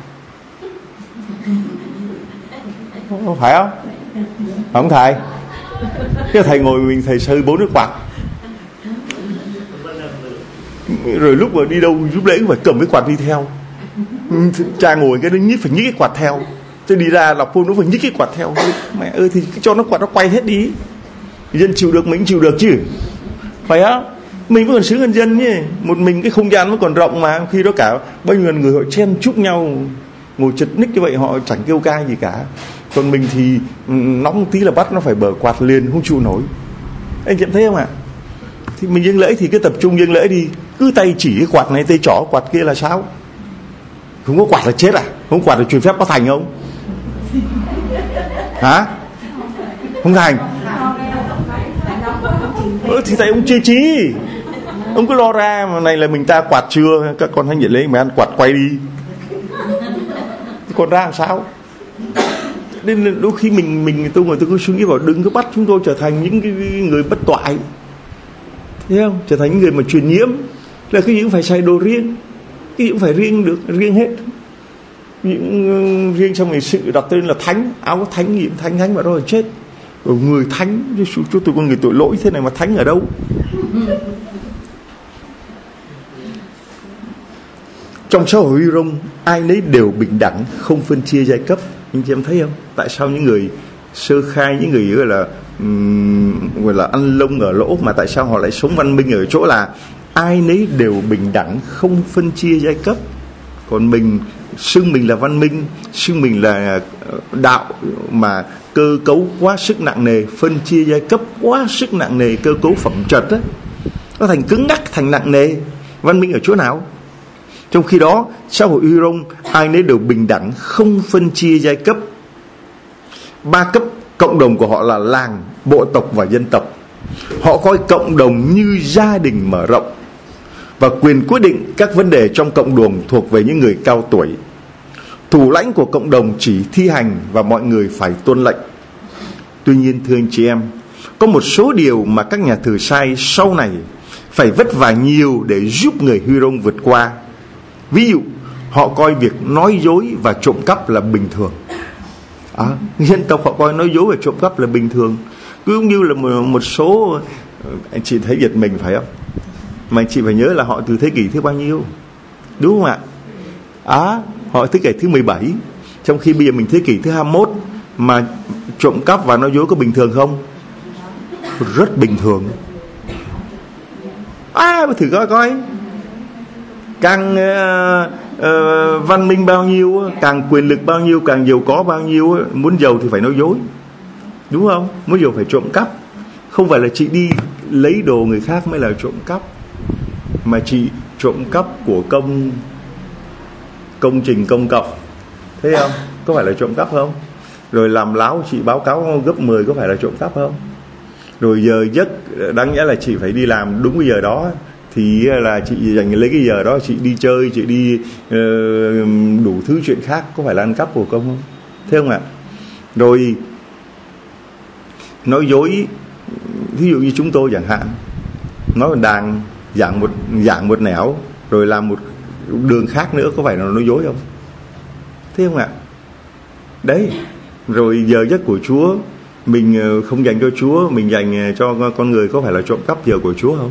phải không? Không thầy? Cái thầy ngồi mình thầy sơi 4 cái quạt, rồi lúc mà đi đâu giúp lễ cũng phải cầm cái quạt đi theo. Cha ngồi cái nó phải nhích cái quạt theo, tôi đi ra lọc phun nó phải nhích cái quạt theo. Mẹ ơi thì cho nó quạt nó quay hết đi, dân chịu được mình chịu được chứ, phải không? Mình vẫn còn sướng hơn dân nhé. Một mình cái không gian nó còn rộng mà, khi đó cả bao nhiêu người họ chen chúc nhau ngồi chật ních như vậy họ chẳng kêu ca gì cả. Còn mình thì nóng tí là bắt nó phải bờ quạt liền, không chịu nổi. Anh chị thấy không ạ? Thì mình dâng lễ thì cứ tập trung dâng lễ đi, cứ tay chỉ cái quạt này tay trỏ quạt kia là sao? Không có quạt là chết à? Không có quạt là truyền phép có thành không? Hả? Không thành. Thì tại ông chê chí, ông cứ lo ra mà này là mình ta quạt chưa, các con hãy nhận lấy mà ăn quạt quay đi, còn ra làm sao? Nên đôi khi tôi cứ suy nghĩ bảo đừng có bắt chúng tôi trở thành những cái người bất toại, thấy không? Trở thành những người mà truyền nhiễm, là cái gì cũng phải xài đồ riêng, cái gì cũng phải riêng được, riêng hết. Những riêng xong rồi sự đặt tên là thánh, áo thánh gì cũng thánh vào đó rồi chết. Rồi người thánh, chúng tôi con người tội lỗi thế này mà thánh ở đâu? Trong xã hội Huy Rông, ai nấy đều bình đẳng, không phân chia giai cấp. Anh chị em thấy không? Tại sao những người sơ khai, những người gọi là ăn lông ở lỗ, mà tại sao họ lại sống văn minh ở chỗ là ai nấy đều bình đẳng, không phân chia giai cấp. Còn mình xưng mình là văn minh, xưng mình là đạo mà cơ cấu quá sức nặng nề, phân chia giai cấp quá sức nặng nề, cơ cấu phẩm chất á, nó thành cứng ngắc, thành nặng nề. Văn minh ở chỗ nào? Trong khi đó xã hội Huy Rông ai nấy đều bình đẳng, không phân chia giai cấp. 3 cấp cộng đồng của họ là làng, bộ tộc và dân tộc. Họ coi cộng đồng như gia đình mở rộng, và quyền quyết định các vấn đề trong cộng đồng thuộc về những người cao tuổi. Thủ lãnh của cộng đồng chỉ thi hành và mọi người phải tuân lệnh. Tuy nhiên thưa anh chị em, có một số điều mà các nhà thờ sai sau này phải vất vả nhiều để giúp người Huy Rông vượt qua. Ví dụ, họ coi việc nói dối và trộm cắp là bình thường. Dân tộc họ coi nói dối và trộm cắp là bình thường. Cứ như là một số, anh chị thấy giật mình phải không? Mà anh chị phải nhớ là họ từ thế kỷ thứ bao nhiêu, đúng không ạ? Họ thế kỷ thứ 17, trong khi bây giờ mình thế kỷ thứ 21, mà trộm cắp và nói dối có bình thường không? Rất bình thường. Thử coi càng văn minh bao nhiêu, càng quyền lực bao nhiêu, càng giàu có bao nhiêu, muốn giàu thì phải nói dối, đúng không? Muốn giàu phải trộm cắp. Không phải là chị đi lấy đồ người khác mới là trộm cắp, mà chị trộm cắp của công trình công cộng, thấy không? Có phải là trộm cắp không? Rồi làm láo chị báo cáo gấp 10 có phải là trộm cắp không? Rồi giờ giấc đáng nhẽ là chị phải đi làm đúng cái giờ đó, thì là chị dành lấy cái giờ đó chị đi chơi, chị đi đủ thứ chuyện khác, có phải là ăn cắp của công không? Thấy không ạ? Rồi nói dối, ví dụ như chúng tôi chẳng hạn, nói đàng dạng một nẻo rồi làm một đường khác nữa, có phải là nói dối không? Thấy không ạ? Đấy. Rồi giờ giấc của Chúa mình không dành cho Chúa, mình dành cho con người, có phải là trộm cắp giờ của Chúa không?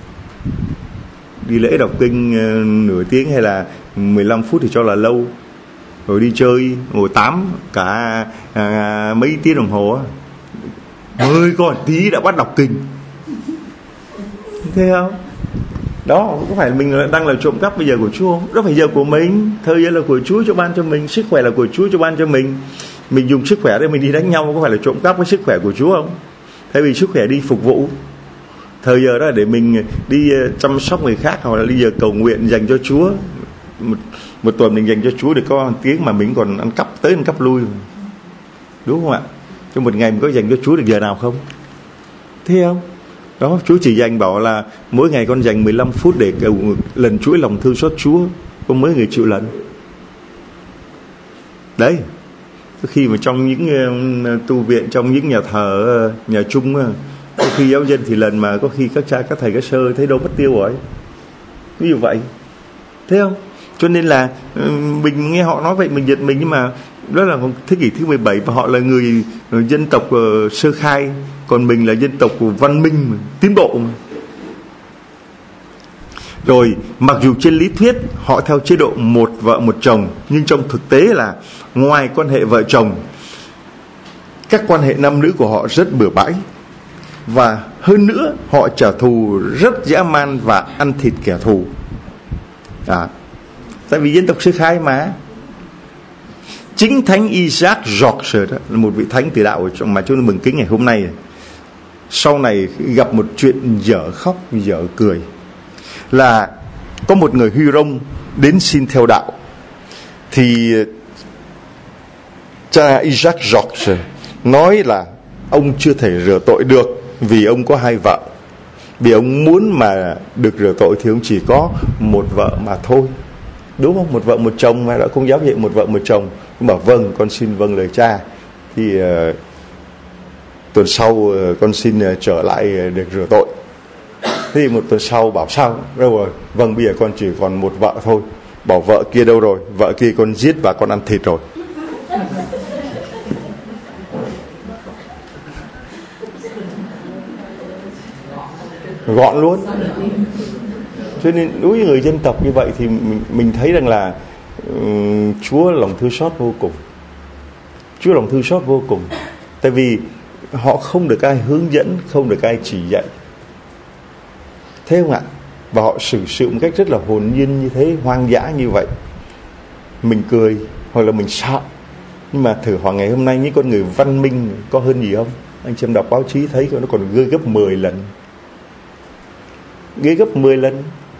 Đi lễ đọc kinh nửa tiếng hay là 15 phút thì cho là lâu, rồi đi chơi ngồi tám cả mấy tiếng đồng hồ, mới còn tí đã bắt đọc kinh, thấy không? Đó, có phải mình đang là trộm cắp bây giờ của Chúa không? Đó phải giờ của mình, thời gian là của Chúa cho ban cho mình, sức khỏe là của Chúa cho ban cho mình. Mình dùng sức khỏe để mình đi đánh nhau, có phải là trộm cắp với sức khỏe của Chúa không? Thay vì sức khỏe đi phục vụ, thời giờ đó để mình đi chăm sóc người khác, hoặc là đi giờ cầu nguyện dành cho Chúa. Một tuần mình dành cho Chúa được có 1 tiếng mà mình còn ăn cắp tới ăn cắp lui, đúng không ạ? Trong một ngày mình có dành cho Chúa được giờ nào không? Thấy không? Đó, Chúa chỉ dành bảo là mỗi ngày con dành 15 phút để lần chuỗi lòng thương xót Chúa, có mấy người chịu lần. Đấy, khi mà trong những tu viện, trong những nhà thờ, nhà chung, có khi giáo dân thì lần mà có khi các cha, các thầy, các sơ thấy đâu mất tiêu rồi. Ví dụ vậy, thấy không? Cho nên là mình nghe họ nói vậy mình giật mình, nhưng mà đó là thế kỷ thứ 17 và họ là người dân tộc sơ khai, còn mình là dân tộc của văn minh mà, tiến bộ mà. Rồi mặc dù trên lý thuyết họ theo chế độ một vợ một chồng, nhưng trong thực tế là ngoài quan hệ vợ chồng, các quan hệ nam nữ của họ rất bừa bãi. Và hơn nữa họ trả thù rất dã man và ăn thịt kẻ thù. Tại vì dân tộc sơ khai mà. Chính Thánh Isaac George đó là một vị thánh tử đạo mà chúng tôi mừng kính ngày hôm nay. Sau này gặp một chuyện dở khóc dở cười, là có một người Huron đến xin theo đạo, thì cha Isaac George nói là ông chưa thể rửa tội được vì ông có 2 vợ. Vì ông muốn mà được rửa tội thì ông chỉ có một vợ mà thôi, đúng không? Một vợ một chồng mà, đã không giáo vậy một vợ một chồng. Ông bảo vâng, con xin vâng lời cha. Thì tuần sau con xin trở lại được rửa tội. Thì một tuần sau bảo sao? Đâu rồi? Vâng, bây giờ con chỉ còn một vợ thôi. Bảo vợ kia đâu rồi? Vợ kia con giết và con ăn thịt rồi. Gọn luôn. Cho nên đối với người dân tộc như vậy thì mình thấy rằng là Chúa lòng thương xót vô cùng. Chúa lòng thương xót vô cùng. Tại vì họ không được ai hướng dẫn, không được ai chỉ dạy, thế không ạ? Và họ xử sự một cách rất là hồn nhiên như thế, hoang dã như vậy. Mình cười hoặc là mình sợ, nhưng mà thử hỏi ngày hôm nay những con người văn minh có hơn gì không? Anh xem đọc báo chí thấy nó còn ghê gấp 10 lần. Ghê gấp 10 lần.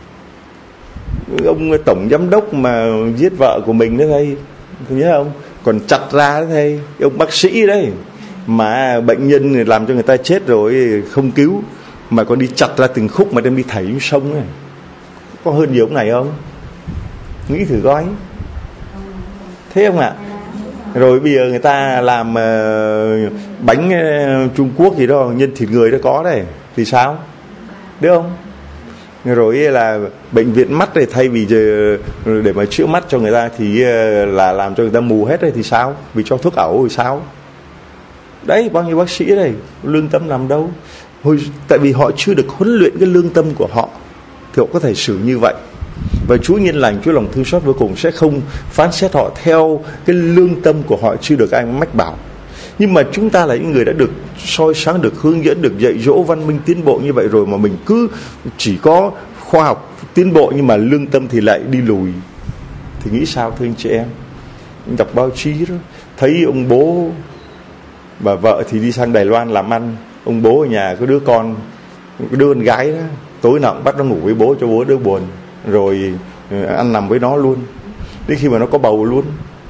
Ông tổng giám đốc mà giết vợ của mình đó thầy, nhớ không? Còn chặt ra đó thầy. Ông bác sĩ đấy, mà bệnh nhân làm cho người ta chết rồi không cứu, mà còn đi chặt ra từng khúc mà đem đi thảy xuống sông này. Có hơn gì ông này không? Nghĩ thử coi. Thế không ạ? Rồi bây giờ người ta làm bánh Trung Quốc gì đó, nhân thịt người đó có đây, thì sao? Đúng không? Rồi là bệnh viện mắt này, thay vì để mà chữa mắt cho người ta thì là làm cho người ta mù hết đấy, thì sao? Vì cho thuốc ẩu thì sao? Đấy, bao nhiêu bác sĩ đây, lương tâm nằm đâu? Tại vì họ chưa được huấn luyện cái lương tâm của họ thì họ có thể xử như vậy. Và Chúa nhân lành, Chúa lòng thương xót vô cùng sẽ không phán xét họ theo cái lương tâm của họ chưa được ai mách bảo. Nhưng mà chúng ta là những người đã được soi sáng, được hướng dẫn, được dạy dỗ văn minh tiến bộ như vậy rồi, mà mình cứ chỉ có khoa học tiến bộ nhưng mà lương tâm thì lại đi lùi, thì nghĩ sao thưa anh chị em? Đọc báo chí đó, thấy ông bố bà vợ thì đi sang Đài Loan làm ăn, ông bố ở nhà có đứa con gái đó, tối nào cũng bắt nó ngủ với bố cho bố đỡ buồn, rồi ăn nằm với nó luôn. đến khi mà nó có bầu luôn,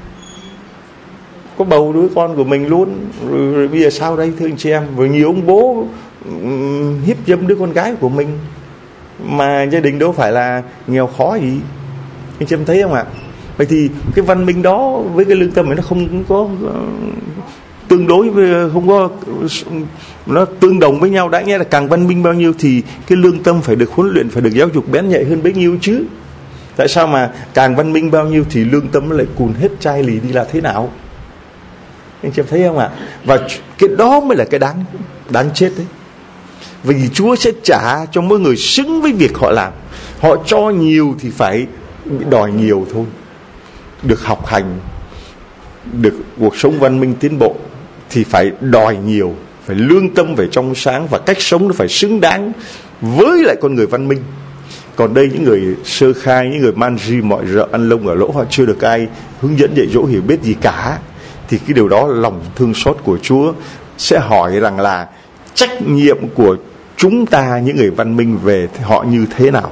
có bầu đứa con của mình luôn. Rồi bây giờ sao đây thưa anh chị em? Rồi nhiều ông bố hiếp dâm đứa con gái của mình, mà gia đình đâu phải là nghèo khó gì, anh chị em thấy không ạ? Vậy thì cái văn minh đó với cái lương tâm này nó không có tương đối với, không có, nó tương đồng với nhau. Đã nghe là càng văn minh bao nhiêu thì cái lương tâm phải được huấn luyện, phải được giáo dục bén nhạy hơn bấy nhiêu chứ. Tại sao mà càng văn minh bao nhiêu thì lương tâm nó lại cùn hết chai lì đi là thế nào? Anh chị em thấy không ạ? Và cái đó mới là cái đáng chết đấy. Vì Chúa sẽ trả cho mỗi người xứng với việc họ làm. Họ cho nhiều thì phải đòi nhiều thôi. Được học hành, được cuộc sống văn minh tiến bộ thì phải đòi nhiều, phải lương tâm phải trong sáng, và cách sống nó phải xứng đáng với lại con người văn minh. Còn đây những người sơ khai, những người man ri mọi rợ ăn lông ở lỗ, họ chưa được ai hướng dẫn dạy dỗ hiểu biết gì cả, thì cái điều đó lòng thương xót của Chúa sẽ hỏi rằng là trách nhiệm của chúng ta những người văn minh về họ như thế nào.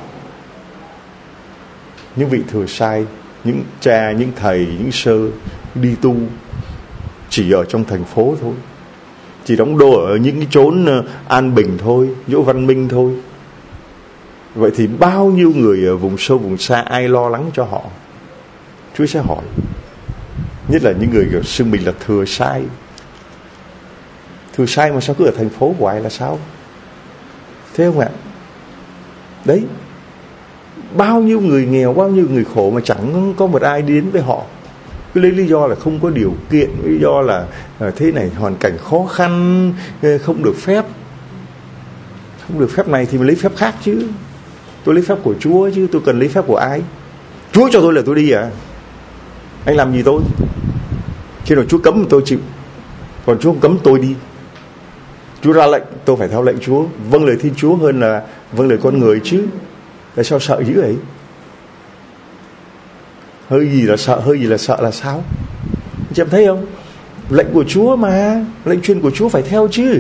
Những vị thừa sai, những cha, những thầy, những sơ đi tu chỉ ở trong thành phố thôi, chỉ đóng đô ở những cái chốn an bình thôi, chỗ văn minh thôi. Vậy thì bao nhiêu người ở vùng sâu vùng xa ai lo lắng cho họ? Chúa sẽ hỏi. Nhất là những người xưng mình là thừa sai. Thừa sai mà sao cứ ở thành phố hoài là sao? Thế không ạ? Đấy, bao nhiêu người nghèo, bao nhiêu người khổ mà chẳng có một ai đến với họ. Cứ lấy lý do là không có điều kiện, lý do là thế này hoàn cảnh khó khăn, không được phép. Không được phép này thì mình lấy phép khác chứ. Tôi lấy phép của Chúa chứ, tôi cần lấy phép của ai? Chúa cho tôi là tôi đi à? Anh làm gì tôi? Khi nào Chúa cấm tôi chịu, còn Chúa không cấm tôi đi. Chúa ra lệnh tôi phải theo lệnh Chúa, vâng lời Thiên Chúa hơn là vâng lời con người chứ. Tại sao sợ dữ ấy? Hơi gì là sợ là sao? Chị em thấy không? Lệnh của Chúa mà, lệnh truyền của Chúa phải theo chứ.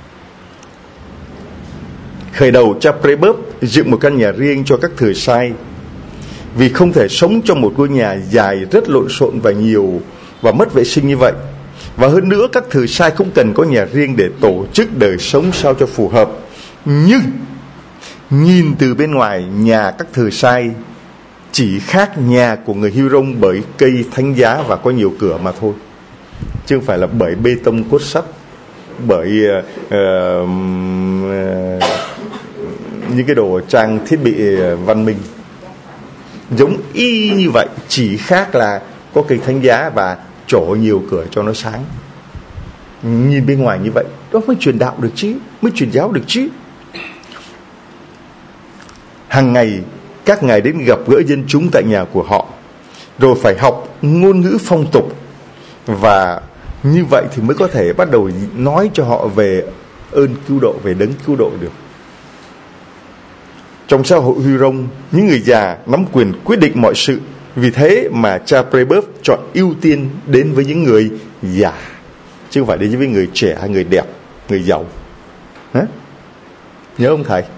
Khởi đầu cha Prebub dựng một căn nhà riêng cho các thừa sai, vì không thể sống trong một ngôi nhà dài rất lộn xộn và nhiều và mất vệ sinh như vậy. Và hơn nữa các thừa sai không cần có nhà riêng để tổ chức đời sống sao cho phù hợp. Nhưng nhìn từ bên ngoài, nhà các thừa sai chỉ khác nhà của người Huron bởi cây thánh giá và có nhiều cửa mà thôi, chứ không phải là bởi bê tông cốt sắt, bởi những cái đồ trang thiết bị văn minh. Giống y như vậy, chỉ khác là có cây thánh giá và chỗ nhiều cửa cho nó sáng. Nhìn bên ngoài như vậy, đó mới truyền đạo được chứ, mới truyền giáo được chứ. Hàng ngày các ngài đến gặp gỡ dân chúng tại nhà của họ, rồi phải học ngôn ngữ phong tục, và như vậy thì mới có thể bắt đầu nói cho họ về ơn cứu độ, về đấng cứu độ được. Trong xã hội Huron, những người già nắm quyền quyết định mọi sự. Vì thế mà cha Prebub chọn ưu tiên đến với những người già, chứ không phải đến với người trẻ hay người đẹp, người giàu. Hả? Nhớ không thầy?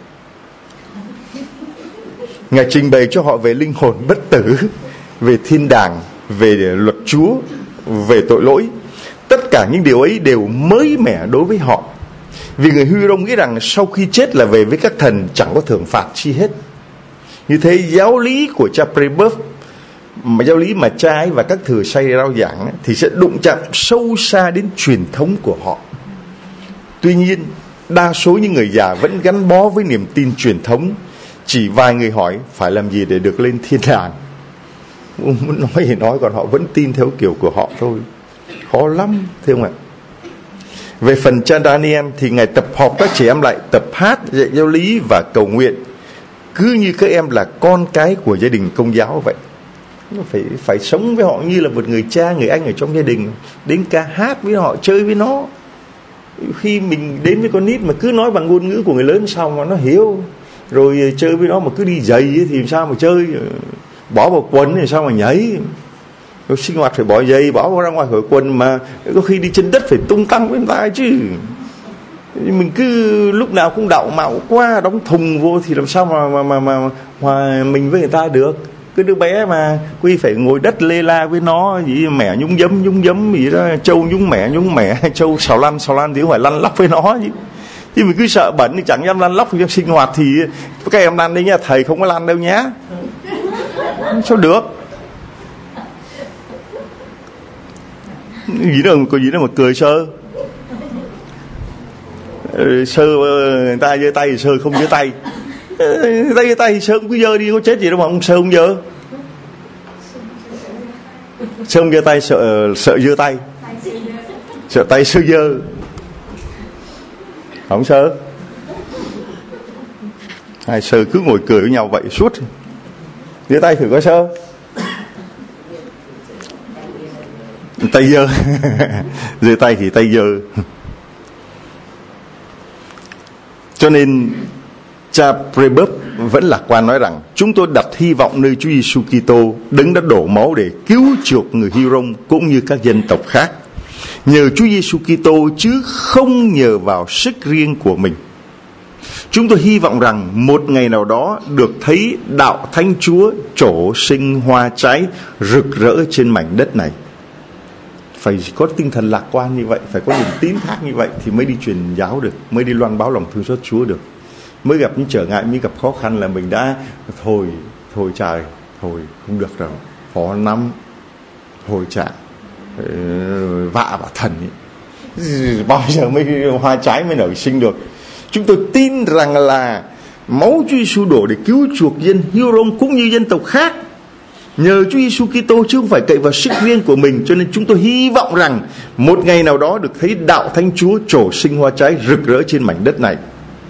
Ngài trình bày cho họ về linh hồn bất tử, về thiên đàng, về luật Chúa, về tội lỗi. Tất cả những điều ấy đều mới mẻ đối với họ, vì người Huron nghĩ rằng sau khi chết là về với các thần, chẳng có thưởng phạt chi hết. Như thế giáo lý của cha Prebub, mà giáo lý mà cha ấy và các thừa sai rao giảng ấy, thì sẽ đụng chạm sâu xa đến truyền thống của họ. Tuy nhiên đa số những người già vẫn gắn bó với niềm tin truyền thống. Chỉ vài người hỏi phải làm gì để được lên thiên đàng. Muốn nói thì nói, còn họ vẫn tin theo kiểu của họ thôi. Khó lắm, thấy không ạ? Về phần cha Daniel thì ngài tập họp các trẻ em lại, tập hát, dạy giáo lý và cầu nguyện, cứ như các em là con cái của gia đình Công giáo vậy. Phải sống với họ như là một người cha, người anh ở trong gia đình, đến ca hát với họ, chơi với nó. Khi mình đến với con nít mà cứ nói bằng ngôn ngữ của người lớn sao mà nó hiểu, rồi chơi với nó mà cứ đi giày thì sao mà chơi, bỏ vào quần thì sao mà nhảy, rồi sinh hoạt phải bỏ giày, bỏ ra ngoài khỏi quần, mà có khi đi trên đất phải tung tăng với người ta chứ. Mình cứ lúc nào cũng đạo mạo quá, đóng thùng vô thì làm sao mà hòa mình với người ta được. Cái đứa bé mà Quy phải ngồi đất lê la với nó, gì mẻ nhúng giấm gì đó, trâu nhúng mẻ, trâu xào lăn thì phải lăn lóc với nó chứ. Chứ mình cứ sợ bẩn thì chẳng dám lăn lóc trong sinh hoạt thì các em lăn đấy nhá, thầy không có lăn đâu nhá. Sao được? Có gì đâu mà cười Sơ. Sơ người ta giơ tay thì Sơ không giơ tay. Giơ tay thì Sơ cũng cứ giơ đi, có chết gì đâu mà ông Sơ không giơ. Sơ không giơ tay, sợ giơ tay. Sợ tay Sơ giơ. Không Sơ. Hai Sơ cứ ngồi cười với nhau vậy suốt. Giơ tay thử coi Sơ. Tay giơ. Giơ tay thì tay giơ. Cho nên cha Prebup vẫn lạc quan nói rằng chúng tôi đặt hy vọng nơi Chúa Giêsu Kitô, đấng đã đổ máu để cứu chuộc người Hy-rông cũng như các dân tộc khác. Nhờ Chúa Giêsu Kitô chứ không nhờ vào sức riêng của mình. Chúng tôi hy vọng rằng một ngày nào đó được thấy đạo Thánh Chúa trổ sinh hoa trái rực rỡ trên mảnh đất này. Phải có tinh thần lạc quan như vậy, phải có niềm tín thác như vậy thì mới đi truyền giáo được, mới đi loan báo lòng thương xót Chúa được. Mới gặp những trở ngại, mới gặp khó khăn là mình đã thôi trời, thôi không được rồi, khó lắm, thôi chả vạ bà thần ấy. Bao giờ mới hoa trái mới nở sinh được. Chúng tôi tin rằng là máu Chúa Giêsu đổ để cứu chuộc dân Hy-rông cũng như dân tộc khác. Nhờ Chúa Giêsu Kitô chứ không phải cậy vào sức riêng của mình, cho nên chúng tôi hy vọng rằng một ngày nào đó được thấy đạo Thánh Chúa trổ sinh hoa trái rực rỡ trên mảnh đất này.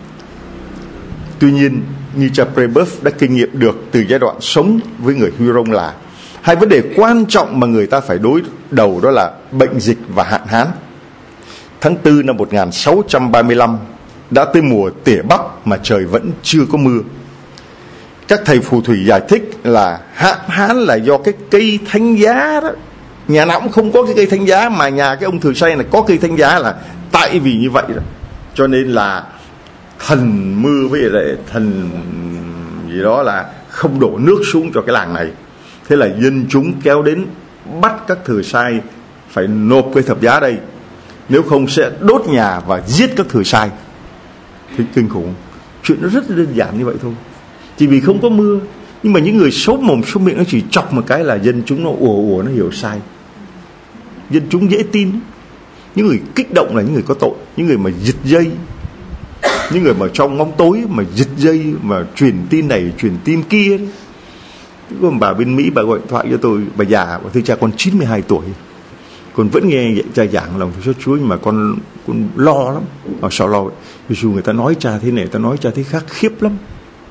Tuy nhiên, như cha Prebup đã kinh nghiệm được từ giai đoạn sống với người Hy-rông là hai vấn đề quan trọng mà người ta phải đối đầu, đó là bệnh dịch và hạn hán. Tháng 4 năm 1635 đã tới mùa tỉa bắp mà trời vẫn chưa có mưa. Các thầy phù thủy giải thích là hạn hán là do cái cây thánh giá đó. Nhà nào cũng không có cái cây thánh giá, mà nhà cái ông Thường Say là có cây thánh giá, là tại vì như vậy đó. Cho nên là thần mưa với lại thần gì đó là không đổ nước xuống cho cái làng này. Thế là dân chúng kéo đến bắt các Thừa Sai phải nộp cây thập giá đây, nếu không sẽ đốt nhà và giết các Thừa Sai. Thế kinh khủng. Chuyện nó rất đơn giản như vậy thôi, chỉ vì không có mưa. Nhưng mà những người xấu mồm xấu miệng nó chỉ chọc một cái là dân chúng nó ùa nó hiểu sai. Dân chúng dễ tin. Những người kích động là những người có tội, những người mà giật dây, những người mà trong bóng tối mà giật dây mà truyền tin này truyền tin kia. Có một bà bên Mỹ, bà gọi điện thoại cho tôi, bà già, bà thưa cha con 92 tuổi, con vẫn nghe cha giảng lòng thương xót Chúa, nhưng mà con lo lắm. Sao lo? Vì dù người ta nói cha thế này, ta nói cha thế khác, khiếp lắm.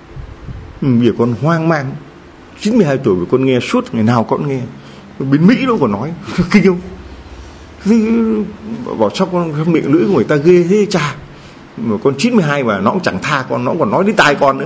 Vì con hoang mang. 92 tuổi của con nghe suốt, ngày nào con nghe. Bên Mỹ nó còn nói kinh không? Bảo sao con miệng lưỡi của người ta ghê thế cha. Mà con 92 mà nó cũng chẳng tha con, nó còn nói đến tai con nữa.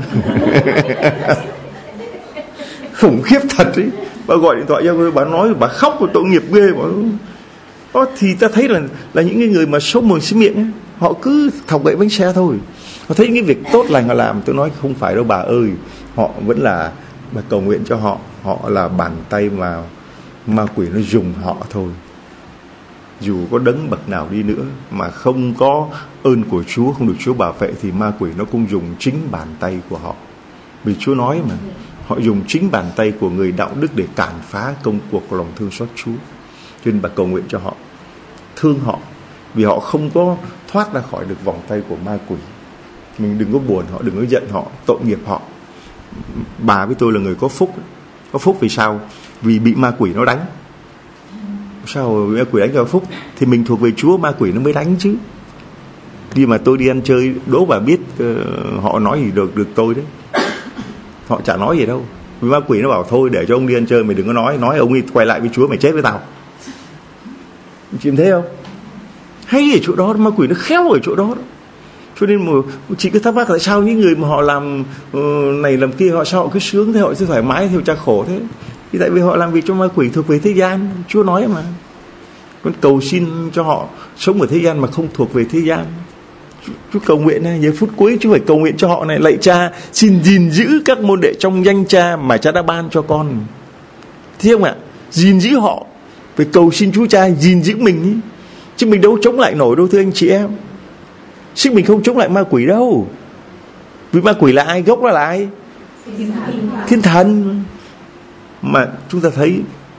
Khủng khiếp thật đấy. Bà gọi điện thoại cho tôi, bà nói, bà khóc, tội nghiệp ghê. Thì ta thấy là những cái người mà xấu mồm xí miệng ấy, họ cứ thọc gậy bánh xe thôi. Họ thấy những cái việc tốt lành họ làm. Tôi nói không phải đâu bà ơi, họ vẫn là, bà cầu nguyện cho họ. Họ là bàn tay mà ma quỷ nó dùng họ thôi. Dù có đấng bậc nào đi nữa mà không có ơn của Chúa, không được Chúa bảo vệ, thì ma quỷ nó cũng dùng chính bàn tay của họ. Vì Chúa nói mà, họ dùng chính bàn tay của người đạo đức để cản phá công cuộc của lòng thương xót Chúa. Cho nên bà cầu nguyện cho họ, thương họ, vì họ không có thoát ra khỏi được vòng tay của ma quỷ. Mình đừng có buồn họ, đừng có giận họ, tội nghiệp họ. Bà với tôi là người có phúc. Có phúc vì sao? Vì bị ma quỷ nó đánh. Sao ma quỷ đánh cho phúc? Thì mình thuộc về Chúa, ma quỷ nó mới đánh chứ. Nhưng mà tôi đi ăn chơi, đố bà biết họ nói gì được tôi đấy. Họ chả nói gì đâu. Vì ma quỷ nó bảo thôi để cho ông đi ăn chơi, mày đừng có nói ông ấy quay lại với Chúa, mày chết với tao. Chị thấy không? Hay ở chỗ đó, ma quỷ nó khéo ở chỗ đó. Cho nên mà chị cứ thắc mắc tại sao những người mà họ làm này làm kia, họ sao họ cứ sướng thế, họ cứ thoải mái theo cha khổ thế? Thì tại vì họ làm việc cho ma quỷ thuộc về thế gian. Chúa nói mà, con cầu xin cho họ sống ở thế gian mà không thuộc về thế gian. Chú cầu nguyện này, giờ phút cuối chú phải cầu nguyện cho họ này. Lạy Cha, xin gìn giữ các môn đệ trong danh Cha mà Cha đã ban cho con. Thấy không ạ? Gìn giữ họ. Phải cầu xin Chúa Cha gìn giữ mình ý. Chứ mình đâu chống lại nổi đâu thưa anh chị em. Chứ mình không chống lại ma quỷ đâu. Vì ma quỷ là ai? Gốc nó là ai? Thiên thần. Mà chúng ta thấy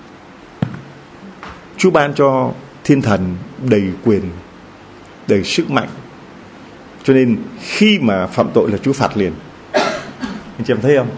Chúa ban cho thiên thần đầy quyền, đầy sức mạnh. Cho nên khi mà phạm tội là Chúa phạt liền. Anh chị em thấy không?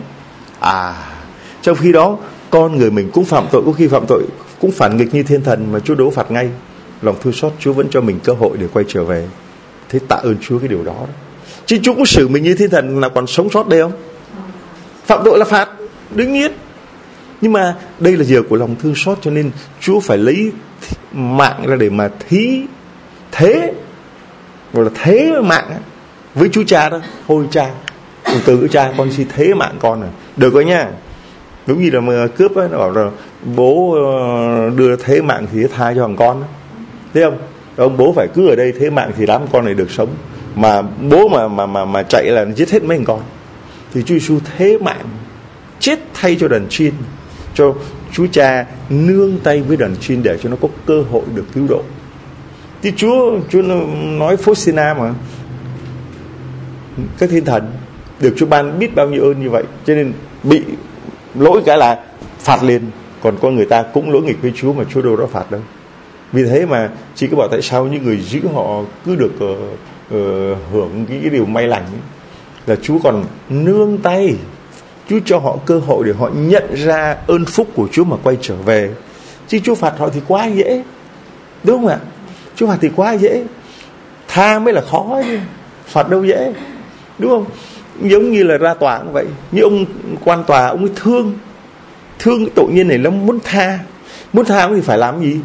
Trong khi đó con người mình cũng phạm tội, có khi phạm tội cũng phản nghịch như thiên thần mà Chúa đố phạt ngay. Lòng thương xót Chúa vẫn cho mình cơ hội để quay trở về. Thế tạ ơn Chúa cái điều đó. Chứ Chúa cũng xử mình như thiên thần là còn sống sót đây không? Phạm tội là phạt, đương nhiên. Nhưng mà đây là giờ của lòng thương xót, cho nên Chúa phải lấy mạng ra để mà thế gọi là thế mạng với Chúa Cha đó. Thôi Cha, từ cái Cha con xin thế mạng con này, được rồi nha. Đúng như là mà cướp ấy, nó bảo là bố đưa thế mạng thì tha cho thằng con đó. Thấy không? Ông bố phải cứ ở đây thế mạng thì đám con này được sống. Mà bố mà chạy là giết hết mấy thằng con. Thì Chúa Giêsu thế mạng chết thay cho đàn chiên, cho Chúa Cha nương tay với đàn chiên để cho nó có cơ hội được cứu độ. Thì Chúa nói Faustina mà, các thiên thần được Chúa ban biết bao nhiêu ơn như vậy, cho nên bị lỗi cái là phạt liền. Còn con người ta cũng lỗi nghịch với Chúa mà Chúa đâu đó phạt đâu. Vì thế mà chỉ có bảo tại sao những người giữ họ cứ được hưởng cái điều may lành ấy, là Chúa còn nương tay, Chúa cho họ cơ hội để họ nhận ra ơn phúc của Chúa mà quay trở về. Chứ Chúa phạt họ thì quá dễ, đúng không ạ? Chúa phạt thì quá dễ, tha mới là khó chứ, phạt đâu dễ, đúng không? Giống như là ra tòa cũng vậy. Như ông quan tòa, ông ấy thương cái tội nhân này lắm, muốn tha thì phải làm gì?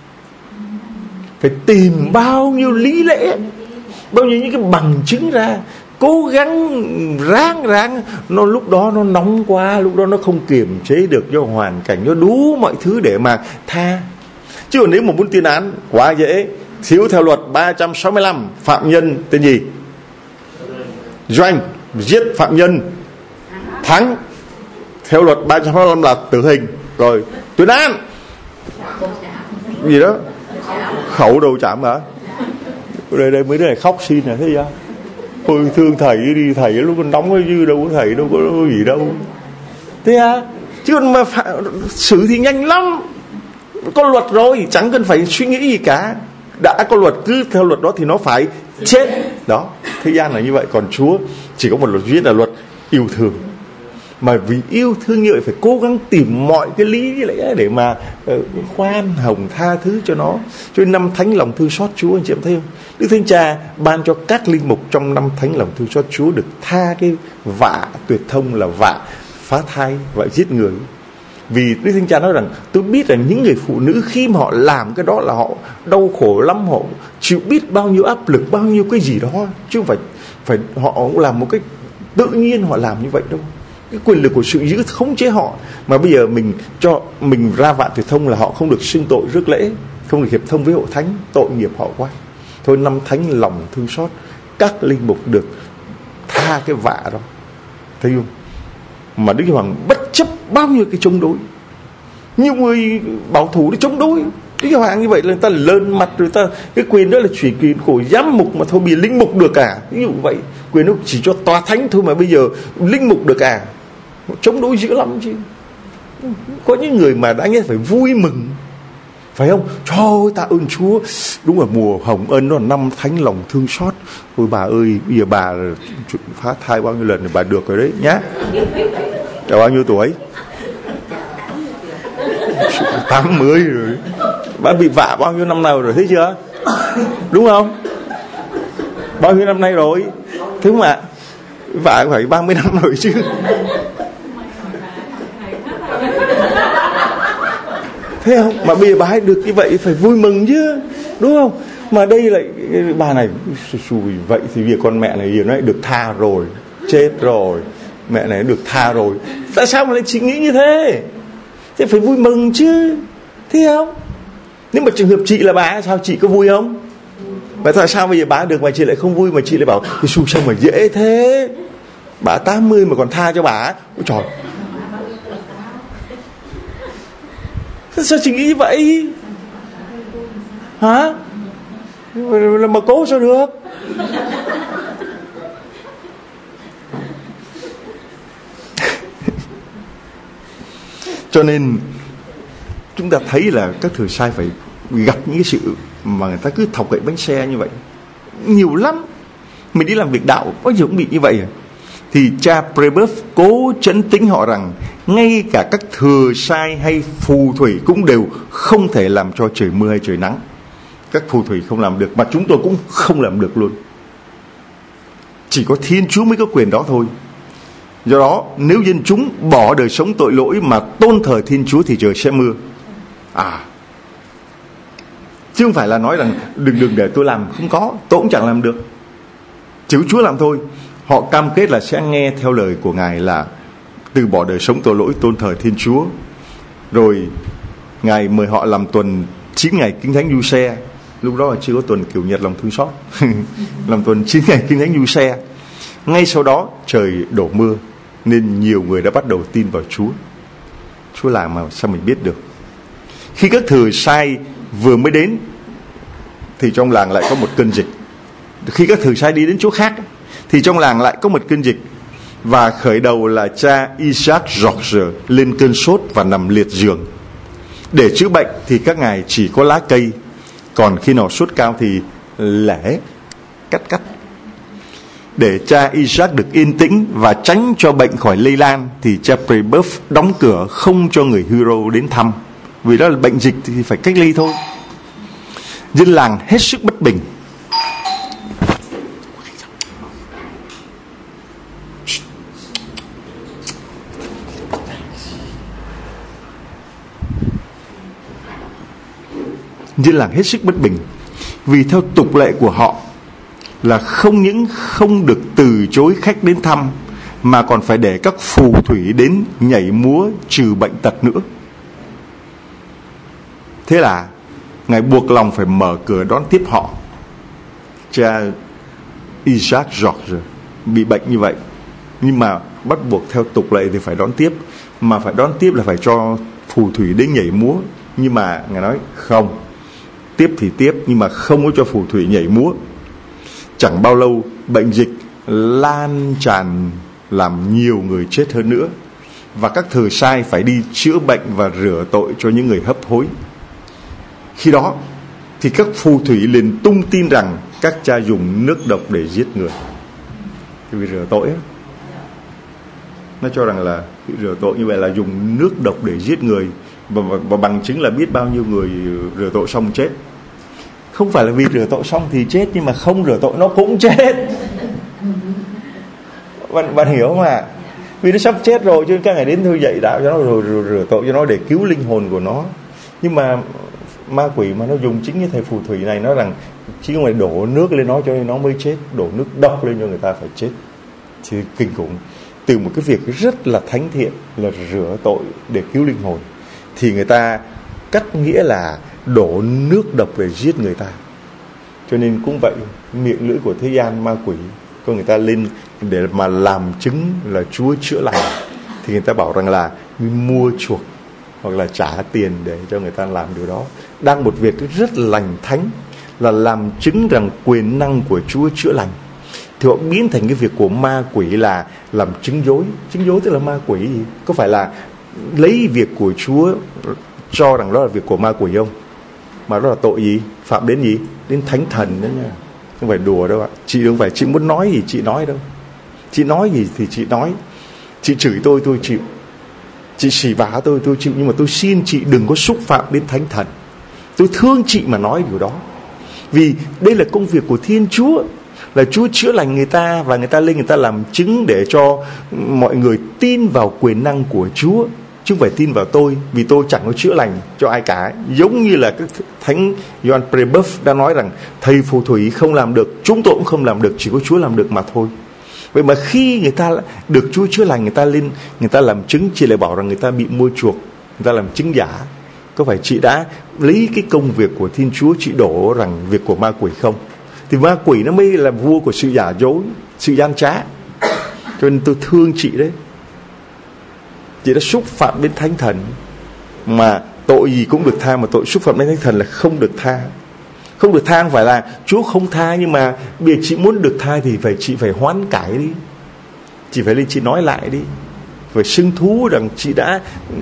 Phải tìm bao nhiêu lý lẽ, bao nhiêu những cái bằng chứng ra, cố gắng ráng. Nó lúc đó nó nóng quá, lúc đó nó không kiềm chế được do hoàn cảnh, nó đủ mọi thứ để mà tha. Chứ còn nếu mà muốn tuyên án quá dễ. Thiếu theo luật 365, phạm nhân tên gì? Doanh, giết phạm nhân, thắng. Theo luật 365 là tử hình. Rồi tuyên án gì đó, khẩu đầu chạm hả? Đây mấy đứa này khóc xin là thấy chưa? Ôi thương thầy đi, thầy lúc còn nóng chứ đâu có thầy đâu có gì đâu. Thế à? Chứ còn mà xử thì nhanh lắm. Có luật rồi, chẳng cần phải suy nghĩ gì cả. Đã có luật, cứ theo luật đó thì nó phải chết. Đó, thế gian là như vậy. Còn Chúa chỉ có một luật duy nhất là luật yêu thương. Mà vì yêu thương như vậy phải cố gắng tìm mọi cái lý lẽ để mà khoan hồng tha thứ cho nó. Cho nên năm thánh lòng thương xót Chúa, anh chị em thấy không? Đức Thánh Cha ban cho các linh mục trong năm thánh lòng thương xót Chúa được tha cái vạ tuyệt thông là vạ phá thai, vạ giết người. Vì Đức Thánh Cha nói rằng tôi biết là những người phụ nữ khi mà họ làm cái đó là họ đau khổ lắm, họ chịu biết bao nhiêu áp lực, bao nhiêu cái gì đó, chứ không phải họ cũng làm một cách tự nhiên họ làm như vậy đâu. Cái quyền lực của sự giữ khống chế họ. Mà bây giờ mình cho mình ra vạ tuyệt thông là họ không được xưng tội rước lễ, không được hiệp thông với hội thánh, tội nghiệp họ quá. Thôi năm thánh lòng thương xót, các linh mục được tha cái vạ đó, thấy không? Mà Đức Giáo Hoàng bất chấp bao nhiêu cái chống đối, nhiều người bảo thủ để chống đối Đức Giáo Hoàng như vậy là người ta lơn mặt, rồi ta cái quyền đó là chỉ quyền của giám mục mà thôi, bị linh mục được cả. Ví dụ vậy, quyền nó chỉ cho tòa thánh thôi mà bây giờ linh mục được cả. Chống đối dữ lắm chứ. Có những người mà đã nghe phải vui mừng, phải không? Trời ơi, ta ơn Chúa, đúng là mùa hồng ân đó là năm thánh lòng thương xót. Ôi bà ơi, bây giờ bà phá thai bao nhiêu lần thì bà được rồi đấy nhá. Là bao nhiêu tuổi? 80 rồi. Bà bị vạ bao nhiêu năm nào rồi, thấy chưa? Đúng không? Bao nhiêu năm nay rồi? Thế không ạ? Vạ phải 30 năm rồi chứ. Thấy không? Mà bây giờ bà ấy được như vậy phải vui mừng chứ, đúng không? Mà đây lại bà này vậy thì việc con mẹ này nó lại được tha rồi, chết rồi, mẹ này được tha rồi. Tại sao mà lại chị nghĩ như thế? Thế phải vui mừng chứ, thấy không? Nếu mà trường hợp chị là bà, sao chị có vui không? Mà tại sao bây giờ bà được mà chị lại không vui, mà chị lại bảo cái xu sao mà dễ thế, bà 80 mà còn tha cho bà? Ôi trời, sao chị nghĩ vậy hả? Mà cố sao được? Cho nên chúng ta thấy là các thừa sai phải gặp những cái sự mà người ta cứ thọc gậy bánh xe như vậy nhiều lắm. Mình đi làm việc đạo có giờ cũng bị như vậy. Thì cha Prebuff cố trấn tĩnh họ rằng ngay cả các thừa sai hay phù thủy cũng đều không thể làm cho trời mưa hay trời nắng. Các phù thủy không làm được, mà chúng tôi cũng không làm được luôn. Chỉ có Thiên Chúa mới có quyền đó thôi. Do đó nếu dân chúng bỏ đời sống tội lỗi mà tôn thờ Thiên Chúa thì trời sẽ mưa. Chứ không phải là nói rằng đừng để tôi làm. Không có, tôi cũng chẳng làm được, chỉ có Chúa làm thôi. Họ cam kết là sẽ nghe theo lời của Ngài là từ bỏ đời sống tội lỗi, tôn thờ Thiên Chúa. Rồi Ngài mời họ làm tuần 9 ngày Kinh Thánh Du Xe. Lúc đó là chưa có tuần Kiểu Nhật lòng thương xót. Làm tuần 9 ngày Kinh Thánh Du Xe. Ngay sau đó trời đổ mưa, nên nhiều người đã bắt đầu tin vào Chúa. Chúa làm mà sao mình biết được? Khi các thừa sai vừa mới đến thì trong làng lại có một cơn dịch. Khi các thừa sai đi đến chỗ khác thì trong làng lại có một cơn dịch. Và khởi đầu là cha Isaac George lên cơn sốt và nằm liệt giường. Để chữa bệnh thì các ngài chỉ có lá cây, còn khi nào sốt cao thì lẻ, cắt. Để cha Isaac được yên tĩnh và tránh cho bệnh khỏi lây lan thì cha Prebuff đóng cửa không cho người hero đến thăm, vì đó là bệnh dịch thì phải cách ly thôi. Dân làng hết sức bất bình. Dân làng hết sức bất bình vì theo tục lệ của họ là không những không được từ chối khách đến thăm, mà còn phải để các phù thủy đến nhảy múa trừ bệnh tật nữa. Thế là Ngài buộc lòng phải mở cửa đón tiếp họ. Cha Isaac George bị bệnh như vậy, nhưng mà bắt buộc theo tục lệ thì phải đón tiếp. Mà phải đón tiếp là phải cho phù thủy đến nhảy múa. Nhưng mà Ngài nói không, tiếp thì tiếp, nhưng mà không có cho phù thủy nhảy múa. Chẳng bao lâu bệnh dịch lan tràn làm nhiều người chết hơn nữa, và các thừa sai phải đi chữa bệnh và rửa tội cho những người hấp hối. Khi đó thì các phù thủy liền tung tin rằng các cha dùng nước độc để giết người. Vì rửa tội ấy, nó cho rằng là rửa tội như vậy là dùng nước độc để giết người, và bằng chứng là biết bao nhiêu người rửa tội xong chết. Không phải là vì rửa tội xong thì chết, nhưng mà không rửa tội nó cũng chết. Bạn hiểu không ạ? Vì nó sắp chết rồi, cho nên các ngài đến thôi dạy đạo cho nó, rồi rửa tội cho nó để cứu linh hồn của nó. Nhưng mà ma quỷ mà nó dùng chính cái thầy phù thủy này nói rằng chứ không phải đổ nước lên nó cho nên nó mới chết, đổ nước độc lên cho người ta phải chết. Thì kinh khủng. Từ một cái việc rất là thánh thiện là rửa tội để cứu linh hồn, thì người ta cắt nghĩa là đổ nước độc để giết người ta. Cho nên cũng vậy, miệng lưỡi của thế gian ma quỷ có người ta lên để mà làm chứng là Chúa chữa lành, thì người ta bảo rằng là mua chuộc hoặc là trả tiền để cho người ta làm điều đó. Đang một việc rất lành thánh là làm chứng rằng quyền năng của Chúa chữa lành, thì họ biến thành cái việc của ma quỷ là làm chứng dối. Chứng dối tức là ma quỷ gì? Có phải là lấy việc của Chúa cho rằng đó là việc của ma quỷ không? Mà đó là tội gì? Phạm đến gì? Đến thánh thần đó nha. Không phải đùa đâu ạ. Chị không phải chị muốn nói gì chị nói đâu. Chị nói gì thì chị nói. Chị chửi tôi chịu. Chị xỉ vả tôi chịu. Nhưng mà tôi xin chị đừng có xúc phạm đến thánh thần. Tôi thương chị mà nói điều đó. Vì đây là công việc của Thiên Chúa, là Chúa chữa lành người ta, và người ta lên người ta làm chứng để cho mọi người tin vào quyền năng của Chúa, chứ không phải tin vào tôi, vì tôi chẳng có chữa lành cho ai cả. Giống như là các thánh John Prebuff đã nói rằng thầy phù thủy không làm được, chúng tôi cũng không làm được, chỉ có Chúa làm được mà thôi. Vậy mà khi người ta được Chúa chữa lành, người ta lên người ta làm chứng, chị lại bảo rằng người ta bị mua chuộc, người ta làm chứng giả. Có phải chị đã lấy cái công việc của Thiên Chúa chị đổ rằng việc của ma quỷ không? Thì ma quỷ nó mới là vua của sự giả dối, sự gian trá. Cho nên tôi thương chị đấy. Chị đã xúc phạm đến Thánh Thần, mà tội gì cũng được tha, mà tội xúc phạm đến Thánh Thần là không được tha. Không được tha không phải là Chúa không tha, nhưng mà bây giờ chị muốn được tha thì chị phải hoán cải đi. Chị phải lên chị nói lại đi, phải xưng thú rằng chị đã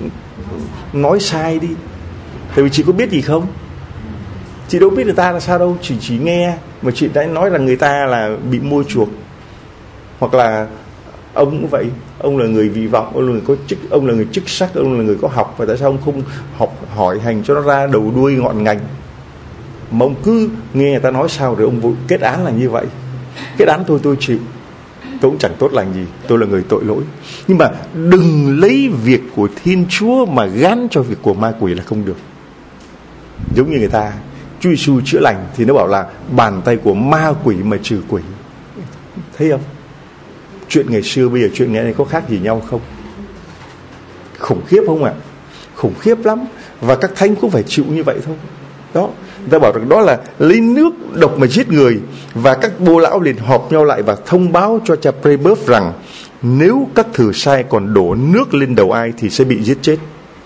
nói sai đi. Tại vì chị có biết gì không? Chị đâu biết người ta là sao đâu. Chị chỉ nghe mà chị đã nói rằng người ta là bị mua chuộc. Hoặc là ông cũng vậy, ông là người vị vọng, ông là người có chức, ông là người chức sắc, ông là người có học, và tại sao ông không học hỏi hành cho nó ra đầu đuôi ngọn ngành, mà ông cứ nghe người ta nói sao rồi ông vội kết án là như vậy. Kết án tôi chịu, tôi cũng chẳng tốt lành gì, tôi là người tội lỗi. Nhưng mà đừng lấy việc của Thiên Chúa mà gán cho việc của ma quỷ là không được. Giống như người ta Chúa Giêsu chữa lành thì nó bảo là bàn tay của ma quỷ mà trừ quỷ. Thấy không? Chuyện ngày xưa bây giờ chuyện ngày nay có khác gì nhau không? Khủng khiếp không ạ? Khủng khiếp lắm. Và các thánh cũng phải chịu như vậy thôi. Đó, người ta bảo rằng đó là lấy nước độc mà giết người. Và các bô lão liền họp nhau lại và thông báo cho cha Prebuff rằng nếu các thử sai còn đổ nước lên đầu ai thì sẽ bị giết chết.